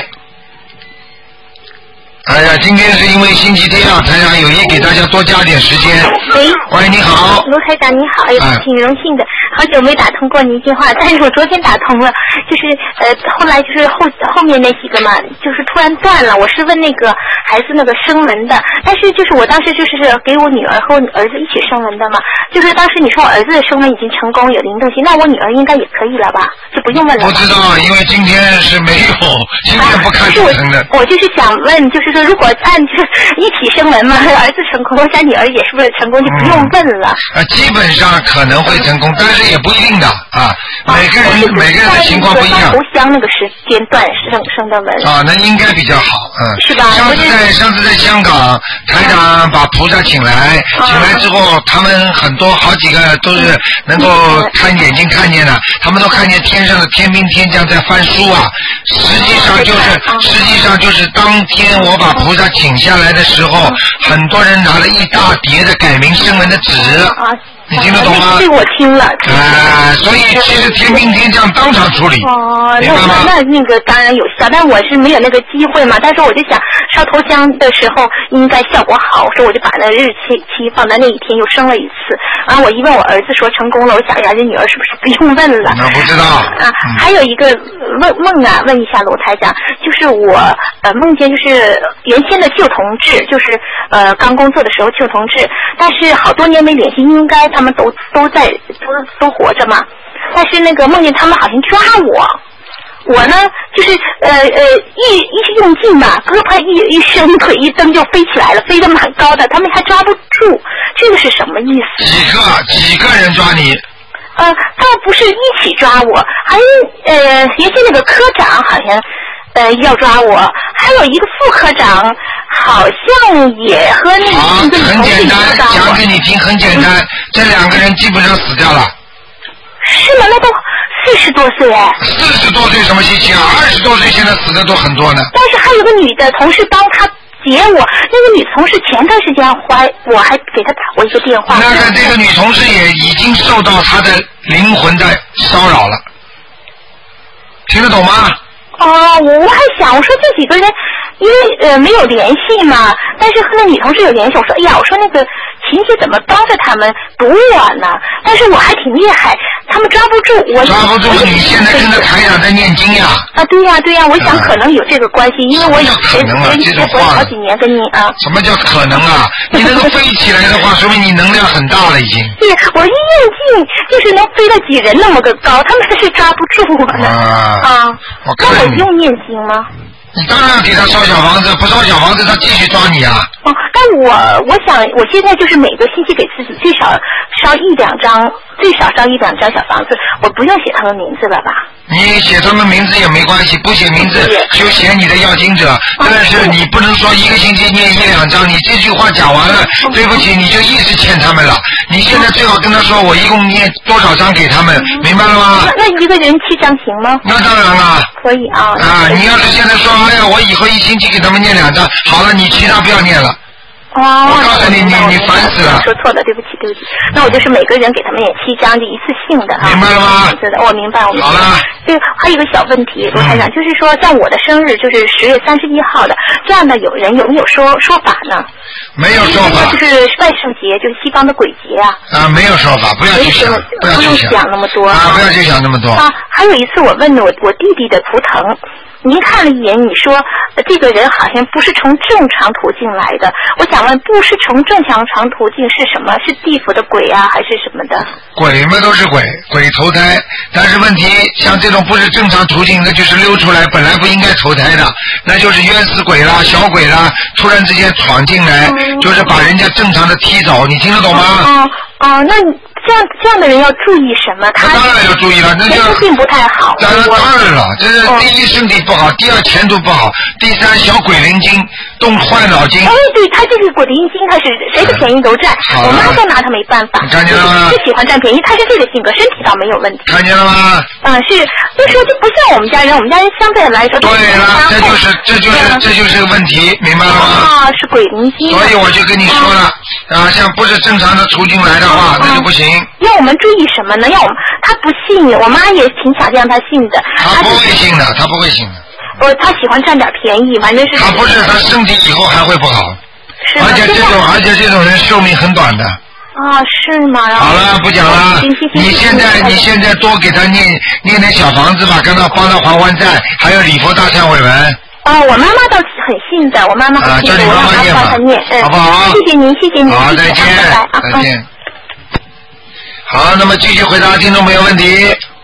哎呀，今天是因为星期天啊，台长有意给大家多加点时间。喂，你好。 卢台长你好，也挺荣幸的，好久没打通过您电话，但是我昨天打通了，就是后来就是后面那几个嘛，就是突然断了。我是问那个孩子那个声纹的，但是就是我当时就是给我女儿和我儿子一起声纹的嘛，就是当时你说我儿子的声纹已经成功有灵动性，那我女儿应该也可以了吧？就不用问了吧。 不知道，因为今天是没有，今天不看声纹的。 我就是想问，就是说如果按就是一起声纹嘛，儿子成功，我想女儿也是不是成功，就不用问了。 基本上可能会成功，但是也不一定的啊。每个人的情况不一样。 头香那个时间段生的纹。 啊，那应该比较好， 是吧？ 上次在香港，台长把菩萨请来之后，他们好几个都是能够看眼睛看见的，他们都看见天上的天兵天将在翻书啊。实际上就是当天我把菩萨请下来的时候，很多人拿了一大叠的改名声纹的纸。你听得懂吗？ 这我听了。 所以其实天兵天将当场处理。明白吗？ 那个当然有效，但我是没有那个机会嘛。但是我就想烧头香的时候应该效果好，所以我就把那日期放在那一天又生了一次。然后我一问我儿子说成功了，我想呀，这女儿是不是不用问了？ 那不知道。 还有一个梦啊，问一下罗台长，就是我梦见就是原先的旧同志，就是刚工作的时候旧同志，但是好多年没联系，应该他们都活着嘛。但是那个梦见他们好像抓我呢就是一用劲嘛，胳膊一伸，腿一蹬就飞起来了，飞得蛮高的，他们还抓不住，这个是什么意思？ 几个人抓你？ 倒不是一起抓我，还原先那个科长好像要抓我，还有一个副科长好像也和那个很简单，讲给你听，很简单，这两个人基本上死掉了。 是吗？那都40多岁哎。 40多岁什么稀奇啊？20多岁现在死的都很多呢。 但是还有个女的同事帮他接我，那个女同事前段时间我还给她打过一个电话。 这个女同事也已经受到她的灵魂的骚扰了，听得懂吗？ 我还想，我说这几个人，因为没有联系嘛，但是和那女同事有联系。我说，哎呀，我说那个秦姐怎么帮着他们堵我呢？但是我还挺厉害，他们抓不住我。 抓不住你现在跟着台长在念经呀？ 对呀，我想可能有这个关系，因为我以前这种话好几年跟你啊。 什么叫可能啊？你能够飞起来的话，说明你能量很大了已经。 对，我一念经就是能飞到几人那么个高，他们是抓不住我的那我用念经吗？ 你当然给他烧小房子，不烧小房子他继续抓你啊。 但我想我现在就是每个星期给自己最少烧1-2张最少烧1、2张小房子，我不用写他们名字了吧？ 你写他们名字也没关系，不写名字就写你的要经者，但是你不能说1个星期念1、2张，你这句话讲完了，对不起，你就一直欠他们了。你现在最好跟他说，我一共念多少张给他们，明白了吗？ 那一个人7张行吗？ 那当然了。 可以啊。 啊，你要是现在说，哎呀，我以后1星期给他们念2张，好了，你其他不要念了。 哦， 我告诉你，你烦死了。 说错了，对不起。那我就是每个人给他们也7张，就一次性的哈。 明白了吗？ 我明白。 好了。 对，还有一个小问题，罗台长，就是说，像我的生日就是10月31号的，这样的有人有没有说法呢？ 没有说法。 就是万圣节，就是西方的鬼节啊。 啊，没有说法，不要去想，不要去想那么多。 啊，不要去想那么多。 啊，还有一次我问了我弟弟的图腾。您看了一眼，你说这个人好像不是从正常途径来的。我想问，不是从正常途径是什么？是地府的鬼啊，还是什么的？ 鬼嘛都是鬼投胎，但是问题像这种不是正常途径，那就是溜出来，本来不应该投胎的，那就是冤死鬼啦、小鬼啦，突然之间闯进来，就是把人家正常的踢走，你听得懂吗？ 那这样的人要注意什么？他当然要注意了，那就并不太好。 当然了，这是第一身体不好，第二前途不好，第三小鬼灵精，动坏脑筋。 对，他这个鬼灵精，他是谁的便宜都占，我妈都拿他没办法。 看见了吗？ 就喜欢占便宜，他是这个性格，身体倒没有问题。 看见了吗？ 是，就说就不像我们家人，我们家人相对来说。 对了，这就是问题，明白了吗？ 是鬼灵精。 所以我就跟你说了，像不是正常的途径来的话，那就不行。 要我们注意什么呢？他不信，我妈也挺想让他信的。 他不会信的。 他喜欢占点便宜，反正是。 他不是，他身体以后还会不好。是而且这种人寿命很短的。 是吗？ 好了，不讲了。你现在多给他念点小房子吧，帮他还债，还有礼佛大忏悔文。 我妈妈倒很信的，我妈妈很信的，我让她帮她念， 好不好？ 谢谢您。 好，再见。再见。好，那么继续回答听众朋友问题。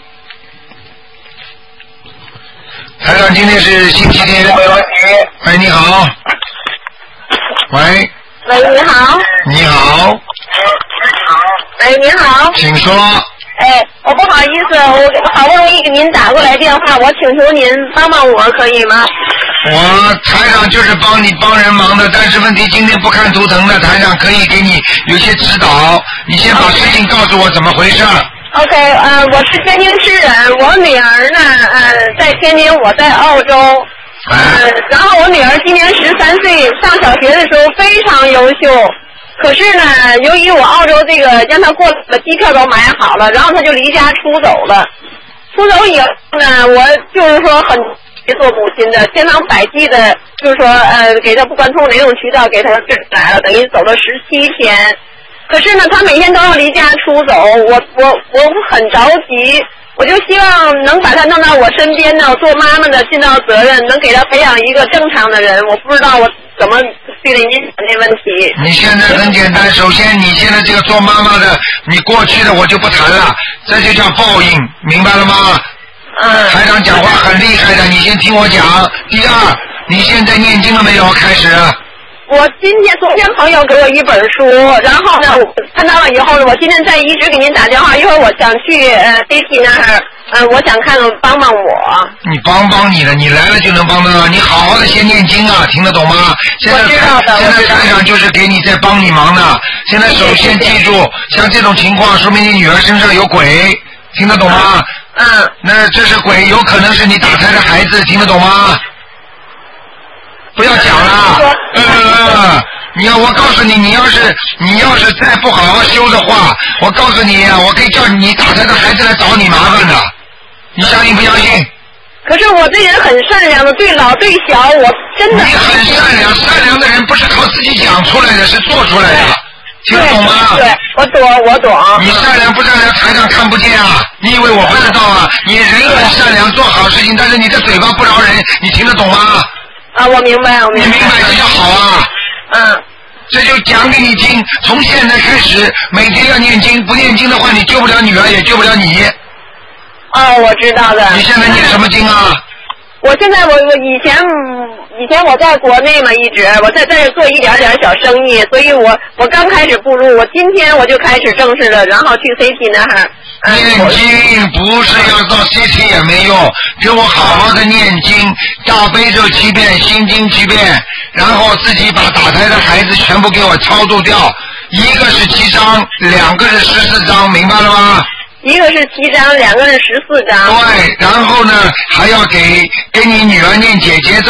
台长，今天是星期天。喂，你好。喂， 你好。 你好。 喂，你好。 请说。 我不好意思，我好不容易给您打过来电话，我请求您帮我，可以吗？ 我台长就是帮人忙的，但是问题今天不看图腾的，台长可以给你有些指导，你先把事情告诉我怎么回事。 OK， 我是天津市人，我女儿呢，在天津，我在澳洲，然后我女儿今年13岁，上小学的时候非常优秀。可是呢，由于我澳洲这个让她过了机票都买好了，然后她就离家出走了。出走以后呢，我就是说很做母亲的，千方百计的，就是说给她不管通哪种渠道给她治来了，等于走了17天。可是呢，她每天都要离家出走，我很着急，我就希望能把她弄到我身边呢，做妈妈的尽到责任，能给她培养一个正常的人。我不知道我怎么对您这问题。 你现在很简单，首先你现在这个做妈妈的，你过去的我就不谈了，这就叫报应，明白了吗？台长讲话很厉害的，你先听我讲。第二，你现在念经了没有？开始。 我昨天朋友给我一本书，然后呢，我看到了以后，我今天在一直给您打电话，一会儿我想去DT 那儿，我想看帮我。你帮你了，你来了就能帮到，你好好的先念经啊，听得懂吗？现在台长就是给你在帮你忙呢。现在首先记住，像这种情况，说明你女儿身上有鬼，听得懂吗？那这是鬼，有可能是你打胎的孩子，听得懂吗？不要讲了，我告诉你，你要是再不好好修的话，我告诉你，我可以叫你打胎的孩子来找你麻烦的，你相信不相信？ 可是我这人很善良的，对老对小，我真的。 你很善良，善良的人不是靠自己讲出来的，是做出来的，听得懂吗？ 对，我懂。 你善良不善良，台上看不见啊！你以为我不知道啊？你人很善良，做好事情，但是你的嘴巴不饶人，你听得懂吗？ 我明白。 你明白这就好啊。这就讲给你听，从现在开始每天要念经，不念经的话你救不了女儿也救不了你。 我知道的。 你现在念什么经啊？ 我现在我以前我在国内嘛，一直我在这做一点小生意，所以我刚开始步入，我今天我就开始正式的，然后去 CT 那儿。 念经不是要到 CT 也没用，给我好好的念经，大悲咒7遍，心经7遍，然后自己把打胎的孩子全部给我超度掉，一个是7张，2个是14张，明白了吗？ 一个是7张，2个是14张。 对，然后呢还要给你女儿念姐姐咒。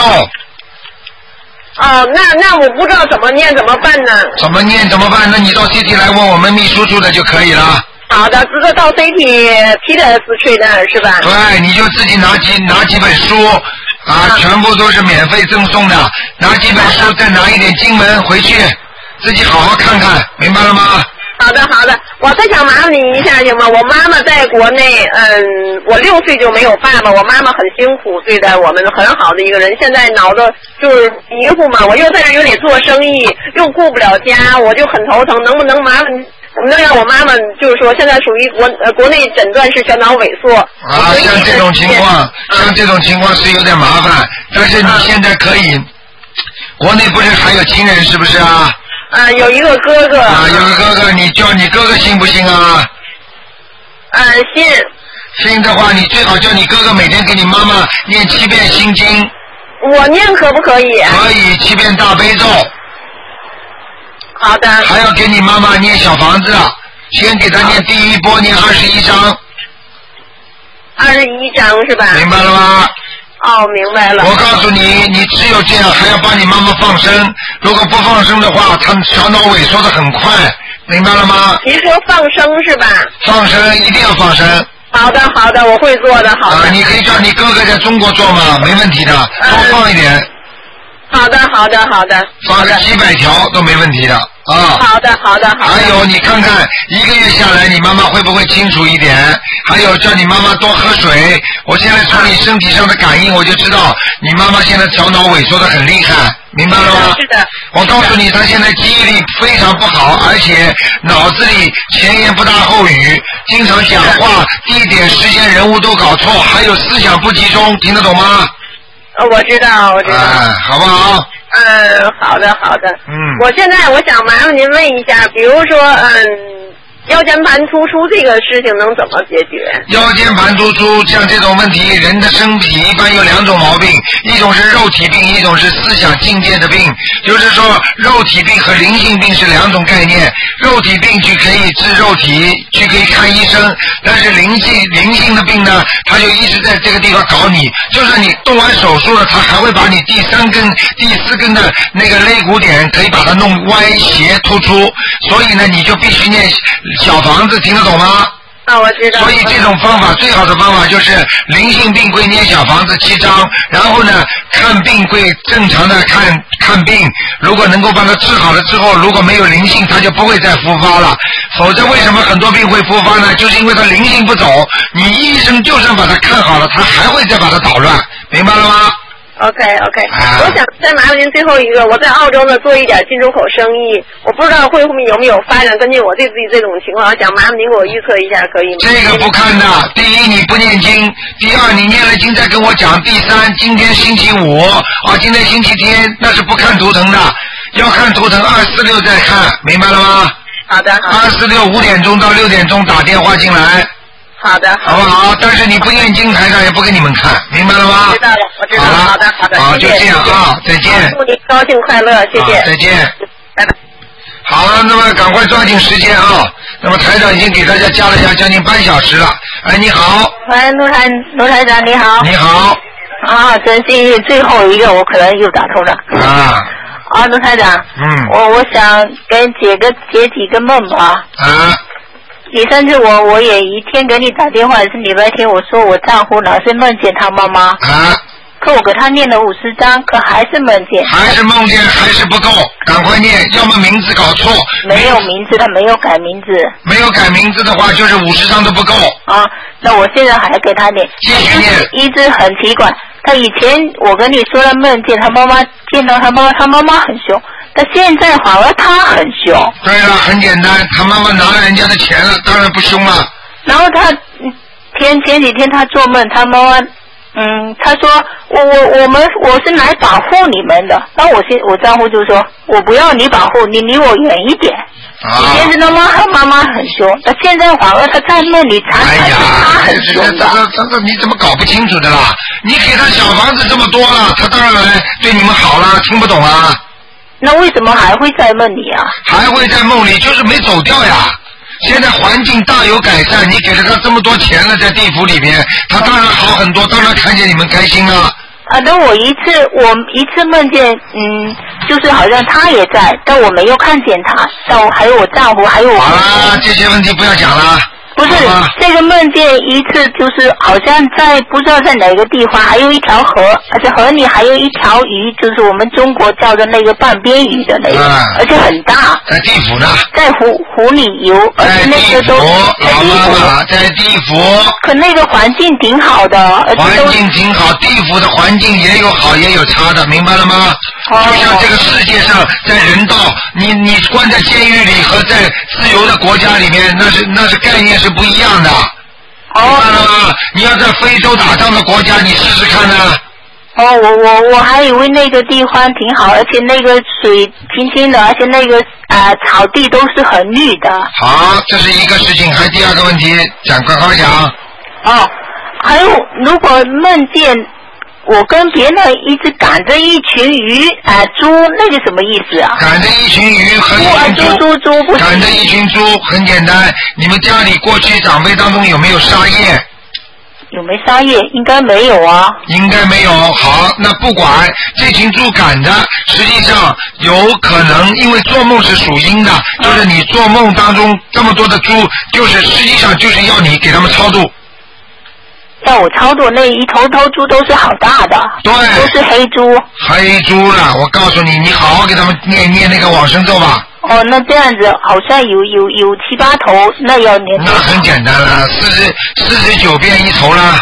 哦，那我不知道怎么念怎么办呢？ 怎么念怎么办？那你到 CT 来问我们秘书处的就可以了。 好的，知道到 CT 皮特斯吹那儿是吧？ 对，你就自己拿几本书啊，全部都是免费赠送的，拿几本书，再拿一点经文回去，自己好好看看，明白了吗？ 好的，我再想麻烦你一下行吗？我妈妈在国内，我6岁就没有爸爸，我妈妈很辛苦对待我们，很好的一个人，现在脑子就是迷糊嘛，我又在这又得做生意，又顾不了家，我就很头疼，能不能麻烦能让我妈妈就是说现在属于国内诊断是小脑萎缩啊，像这种情况是有点麻烦，但是你现在可以，国内不是还有亲人是不是啊？ 有一个哥哥。 有个哥哥，你叫你哥哥信不信啊？ 信。 信的话，你最好叫你哥哥每天给你妈妈念7遍心经。 我念可不可以？ 可以，7遍大悲咒。 好的。 还要给你妈妈念小房子，先给她念第一波念21章。 21章是吧？ 明白了吗？ 哦，明白了。 我告诉你，你只有这样，还要帮你妈妈放生。如果不放生的话，她小脑萎缩的很快，明白了吗？ 您说放生是吧？放生一定要放生。 好的，我会做的。好的。 你可以叫你哥哥在中国做嘛，没问题的，多放一点。 好的。 放个几百条都没问题的啊。 好的。 还有你看看1个月下来，你妈妈会不会清楚一点？还有叫你妈妈多喝水。我现在从你身体上的感应，我就知道你妈妈现在小脑萎缩的很厉害，明白了吗？ 是的。 我告诉你，她现在记忆力非常不好，而且脑子里前言不搭后语，经常讲话地点、时间、人物都搞错，还有思想不集中，听得懂吗？ 我知道。 好不好？ 好的。我现在我想麻烦您问一下，比如说腰间盘突出这个事情能怎么解决？ 腰间盘突出像这种问题，人的身体一般有2种毛病，一种是肉体病，一种是思想境界的病。就是说，肉体病和灵性病是2种概念。肉体病去可以治肉体，去可以看医生，但是灵性的病呢，他就一直在这个地方搞你，就是你动完手术了，他还会把你第3根、第4根的那个肋骨点可以把它弄歪斜突出，所以呢，你就必须念小房子，听得懂吗？ 我知道。 所以这种方法最好的方法就是灵性病归念小房子7张，然后呢看病归正常的看病，如果能够帮他治好了之后，如果没有灵性，他就不会再复发了。否则为什么很多病会复发呢？就是因为他灵性不走，你医生就算把他看好了，他还会再把他捣乱，明白了吗 ？OK， 我想再麻烦您最后一个，我在澳洲呢做一点进出口生意，我不知道有没有发展。根据我对自己这种情况，想麻烦您给我预测一下，可以吗？ 这个不看的，第一你不念经，第二你念了经再跟我讲，第三今天星期五今天星期天，那是不看图腾的，要看图腾246再看，明白了吗？ 好的。 246 5点钟到6点钟打电话进来。 好的。 好不好？但是你不念经，台上也不给你们看，明白了吗？ 知道了，我知道了。好的。 好，就这样啊，再见。 祝您高兴快乐，谢谢。 再见。 拜拜。 好了，那么赶快抓紧时间啊！那么台长已经给大家加了将近半小时了。你好。 喂，卢台长你好。 你好。 真幸运，最后一个我可能又打通了。卢台长。我想跟解几个梦吧。你上次我也一天给你打电话，是礼拜天，我说我丈夫老是梦见他妈妈。可我给他念了50章，可还是梦见。 还是梦见，还是不够，赶快念，要么名字搞错。 没有名字，他没有改名字。 没有改名字的话，就是50章都不够。 那我现在还给他念。 继续念。 一直很奇怪，他以前我跟你说了梦见他妈妈，见到他妈妈很凶。但现在反而他很凶。 对了，很简单，他妈妈拿了人家的钱了，当然不凶了。 然后他前几天他做梦，他妈妈他说我是来保护你们的。那我丈夫就说，我不要你保护，你离我远一点。以前是他妈妈很凶，但现在反而他在梦里常常是他很凶的。 这你怎么搞不清楚的啦？你给他小房子这么多了，他当然来对你们好了，听不懂啊？ 那为什么还会在梦里啊？ 还会在梦里，就是没走掉呀。现在环境大有改善，你给了他这么多钱了，在地府里面，他当然好很多，当然看见你们开心了。 那我一次梦见，就是好像他也在，但我没有看见他，但我还有我丈夫，还有我。 好了，这些问题不要讲了。 不是这个梦见一次，就是好像在不知道在哪个地方，还有一条河，而且河里还有一条鱼，就是我们中国叫的那个半边鱼的那个，而且很大。 在地府呢。 在湖里游，而且那个都在地府，在地府。 可那个环境挺好的， 环境挺好，地府的环境也有好也有差的，明白了吗？就像这个世界上，在人道，你关在监狱里和在自由的国家里面，那是概念是不一样的。明白了吗？你要在非洲打仗的国家，你试试看呢。 我还以为那个地方挺好，而且那个水清清的，而且那个草地都是很绿的。 好，这是一个事情，还有第二个问题，快快讲。 还有如果梦见我跟别人一直赶着一群鱼猪，那个什么意思啊？ 赶着一群鱼和一群猪， 赶着一群猪很简单。你们家里过去长辈当中有没有杀业？ 有没杀业？应该没有啊。 应该没有。好，那不管这群猪赶着，实际上有可能因为做梦是属阴的，就是你做梦当中这么多的猪，就是实际上就是要你给他们超度。 要我超度，那一头猪都是好大的， 对， 都是黑猪。 黑猪了，我告诉你，你好好给他们念那个往生咒吧。 那这样子好像有7、8头，那要念。 那很简单了，49遍一头了。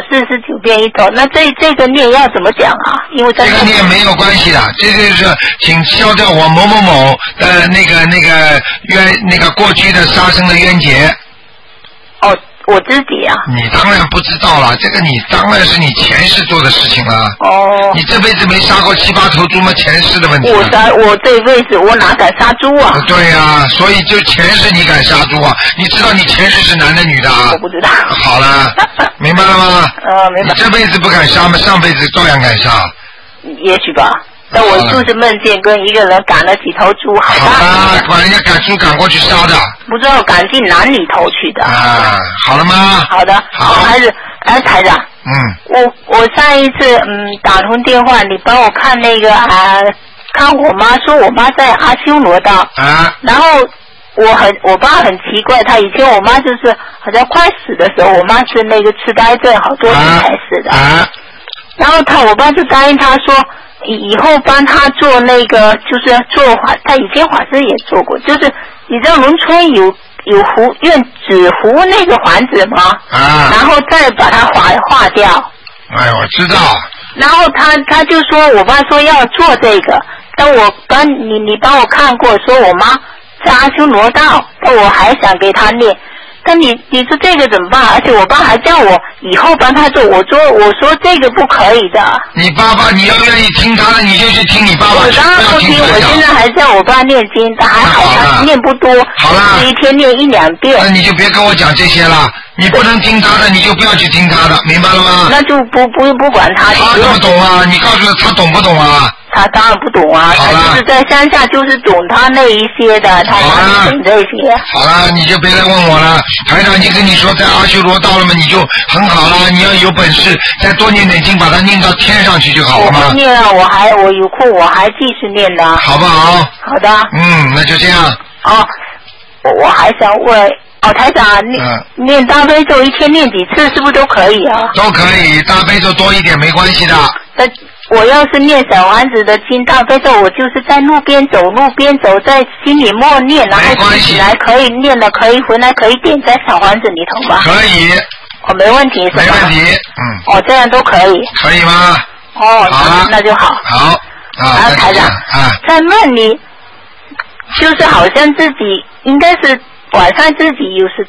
49遍一头，那这个念要怎么讲啊？因为这个念没有关系的，这就是请消掉我某某某的那个过去的杀生的冤结。 我自己啊。 你当然不知道了，这个你当然是你前世做的事情了。你这辈子没杀过7、8头猪吗？前世的问题。 我这辈子我哪敢杀猪啊？ 对呀，所以就前世你敢杀猪啊？你知道你前世是男的女的啊？ 我不知道。 好了，明白了吗？ 明白。 你这辈子不敢杀吗？上辈子照样敢杀。 也许吧。但我就是梦见跟一个人赶了几头猪，好大。 把人家赶猪赶过去杀的。 不知道赶进哪里头去的。 好了吗？ 好的。好。还是台长。我上一次打通电话，你帮我看那个看我妈，说我妈在阿修罗道。然后我爸很奇怪，他以前我妈就是好像快死的时候，我妈是那个痴呆症，好多年才死的。然后我爸就答应他说，以后帮他做那个，就是做他以前法师也做过，就是你知道农村有用纸糊那个环子吗？然后再把它化掉。 我知道。 然后他就说，我爸说要做这个，但你帮我看过，说我妈在阿修罗道，但我还想给他念。但你说这个怎么办？而且我爸还叫我以后帮他做，我说这个不可以的。 你爸爸你要愿意听他的，你就去听你爸爸。 我当然不听，我现在还叫我爸念经，他还好，他念不多， 好了， 一天念1、2遍。 那你就别跟我讲这些了，你不能听他的，你就不要去听他的，明白了吗？ 那就不管他。 他怎么懂啊？你告诉他懂不懂啊？ 他当然不懂啊，他就是在乡下，就是懂他那一些的，他哪懂这些？ 好了，你就别来问我了。台长已经跟你说在阿修罗道了嘛，你就很好了。你要有本事，再多念点经，把它念到天上去就好了嘛。 我念了，我有空我还继续念的。 好不好？ 好的。 那就这样。 我还想问。台长，念大悲咒一天念几次，是不是都可以啊？ 都可以，大悲咒多一点没关系的。 我要是念小丸子的经大悲咒，我就是在路边走，在心里默念，然后起来可以念了，可以回来可以点在小丸子里头吧？ 可以。 没问题，是吧？ 没问题。 这样都可以。 可以吗？ 好，那就好。 好。 台长，在梦里，就是好像自己应该是晚上自己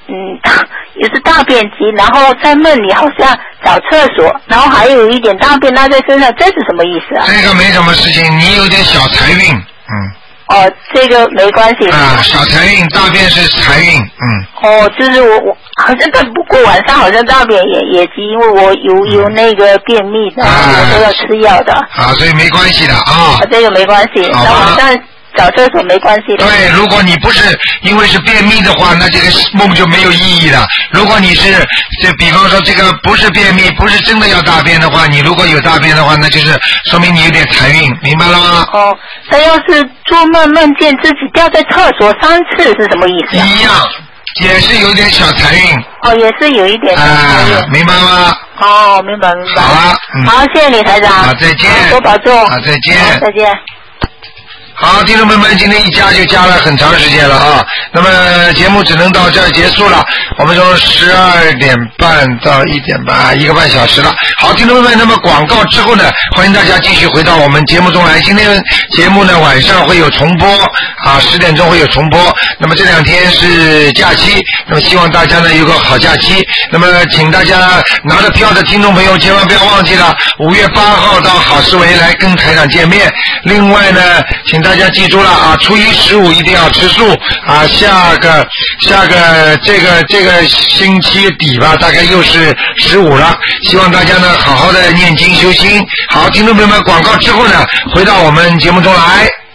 也是大便急，然后在梦里好像找厕所，然后还有一点大便拉在身上，这是什么意思啊？ 这个没什么事情，你有点小财运， 哦，这个没关系。 小财运，大便是财运， 哦，就是我好像不过晚上好像大便也急，因为我有那个便秘的，我都要吃药的。 所以没关系的啊。 这个没关系，那晚上找厕所没关系的。 对，如果你不是因为是便秘的话，那这个梦就没有意义了。如果你是比方说这个不是便秘，不是真的要大便的话，你如果有大便的话，那就是说明你有点财运，明白了吗？ 哦，他要是做梦见自己掉在厕所3次是什么意思？ 一样，也是有点小财运。 哦，也是有一点小财运。 明白吗？ 哦，明白。 好了， 好，谢谢你台长。 好，再见。 多保重。 好，再见。 再见。 好，听众朋友们，今天一加就加了很长时间了啊。那么节目只能到这儿结束了。我们从12点半到1点半，1个半小时了。好，听众朋友们，那么广告之后呢，欢迎大家继续回到我们节目中来。今天节目呢晚上会有重播10点钟会有重播。那么这2天是假期，那么希望大家呢有个好假期。那么请大家拿着票的听众朋友千万不要忘记了，5月8号到好思维来跟台长见面。另外呢，请大家记住了啊，初一15一定要吃素啊。下个这个星期底吧，大概又是15了。希望大家呢好好的念经修心。好，听众朋友们，广告之后呢，回到我们节目中来。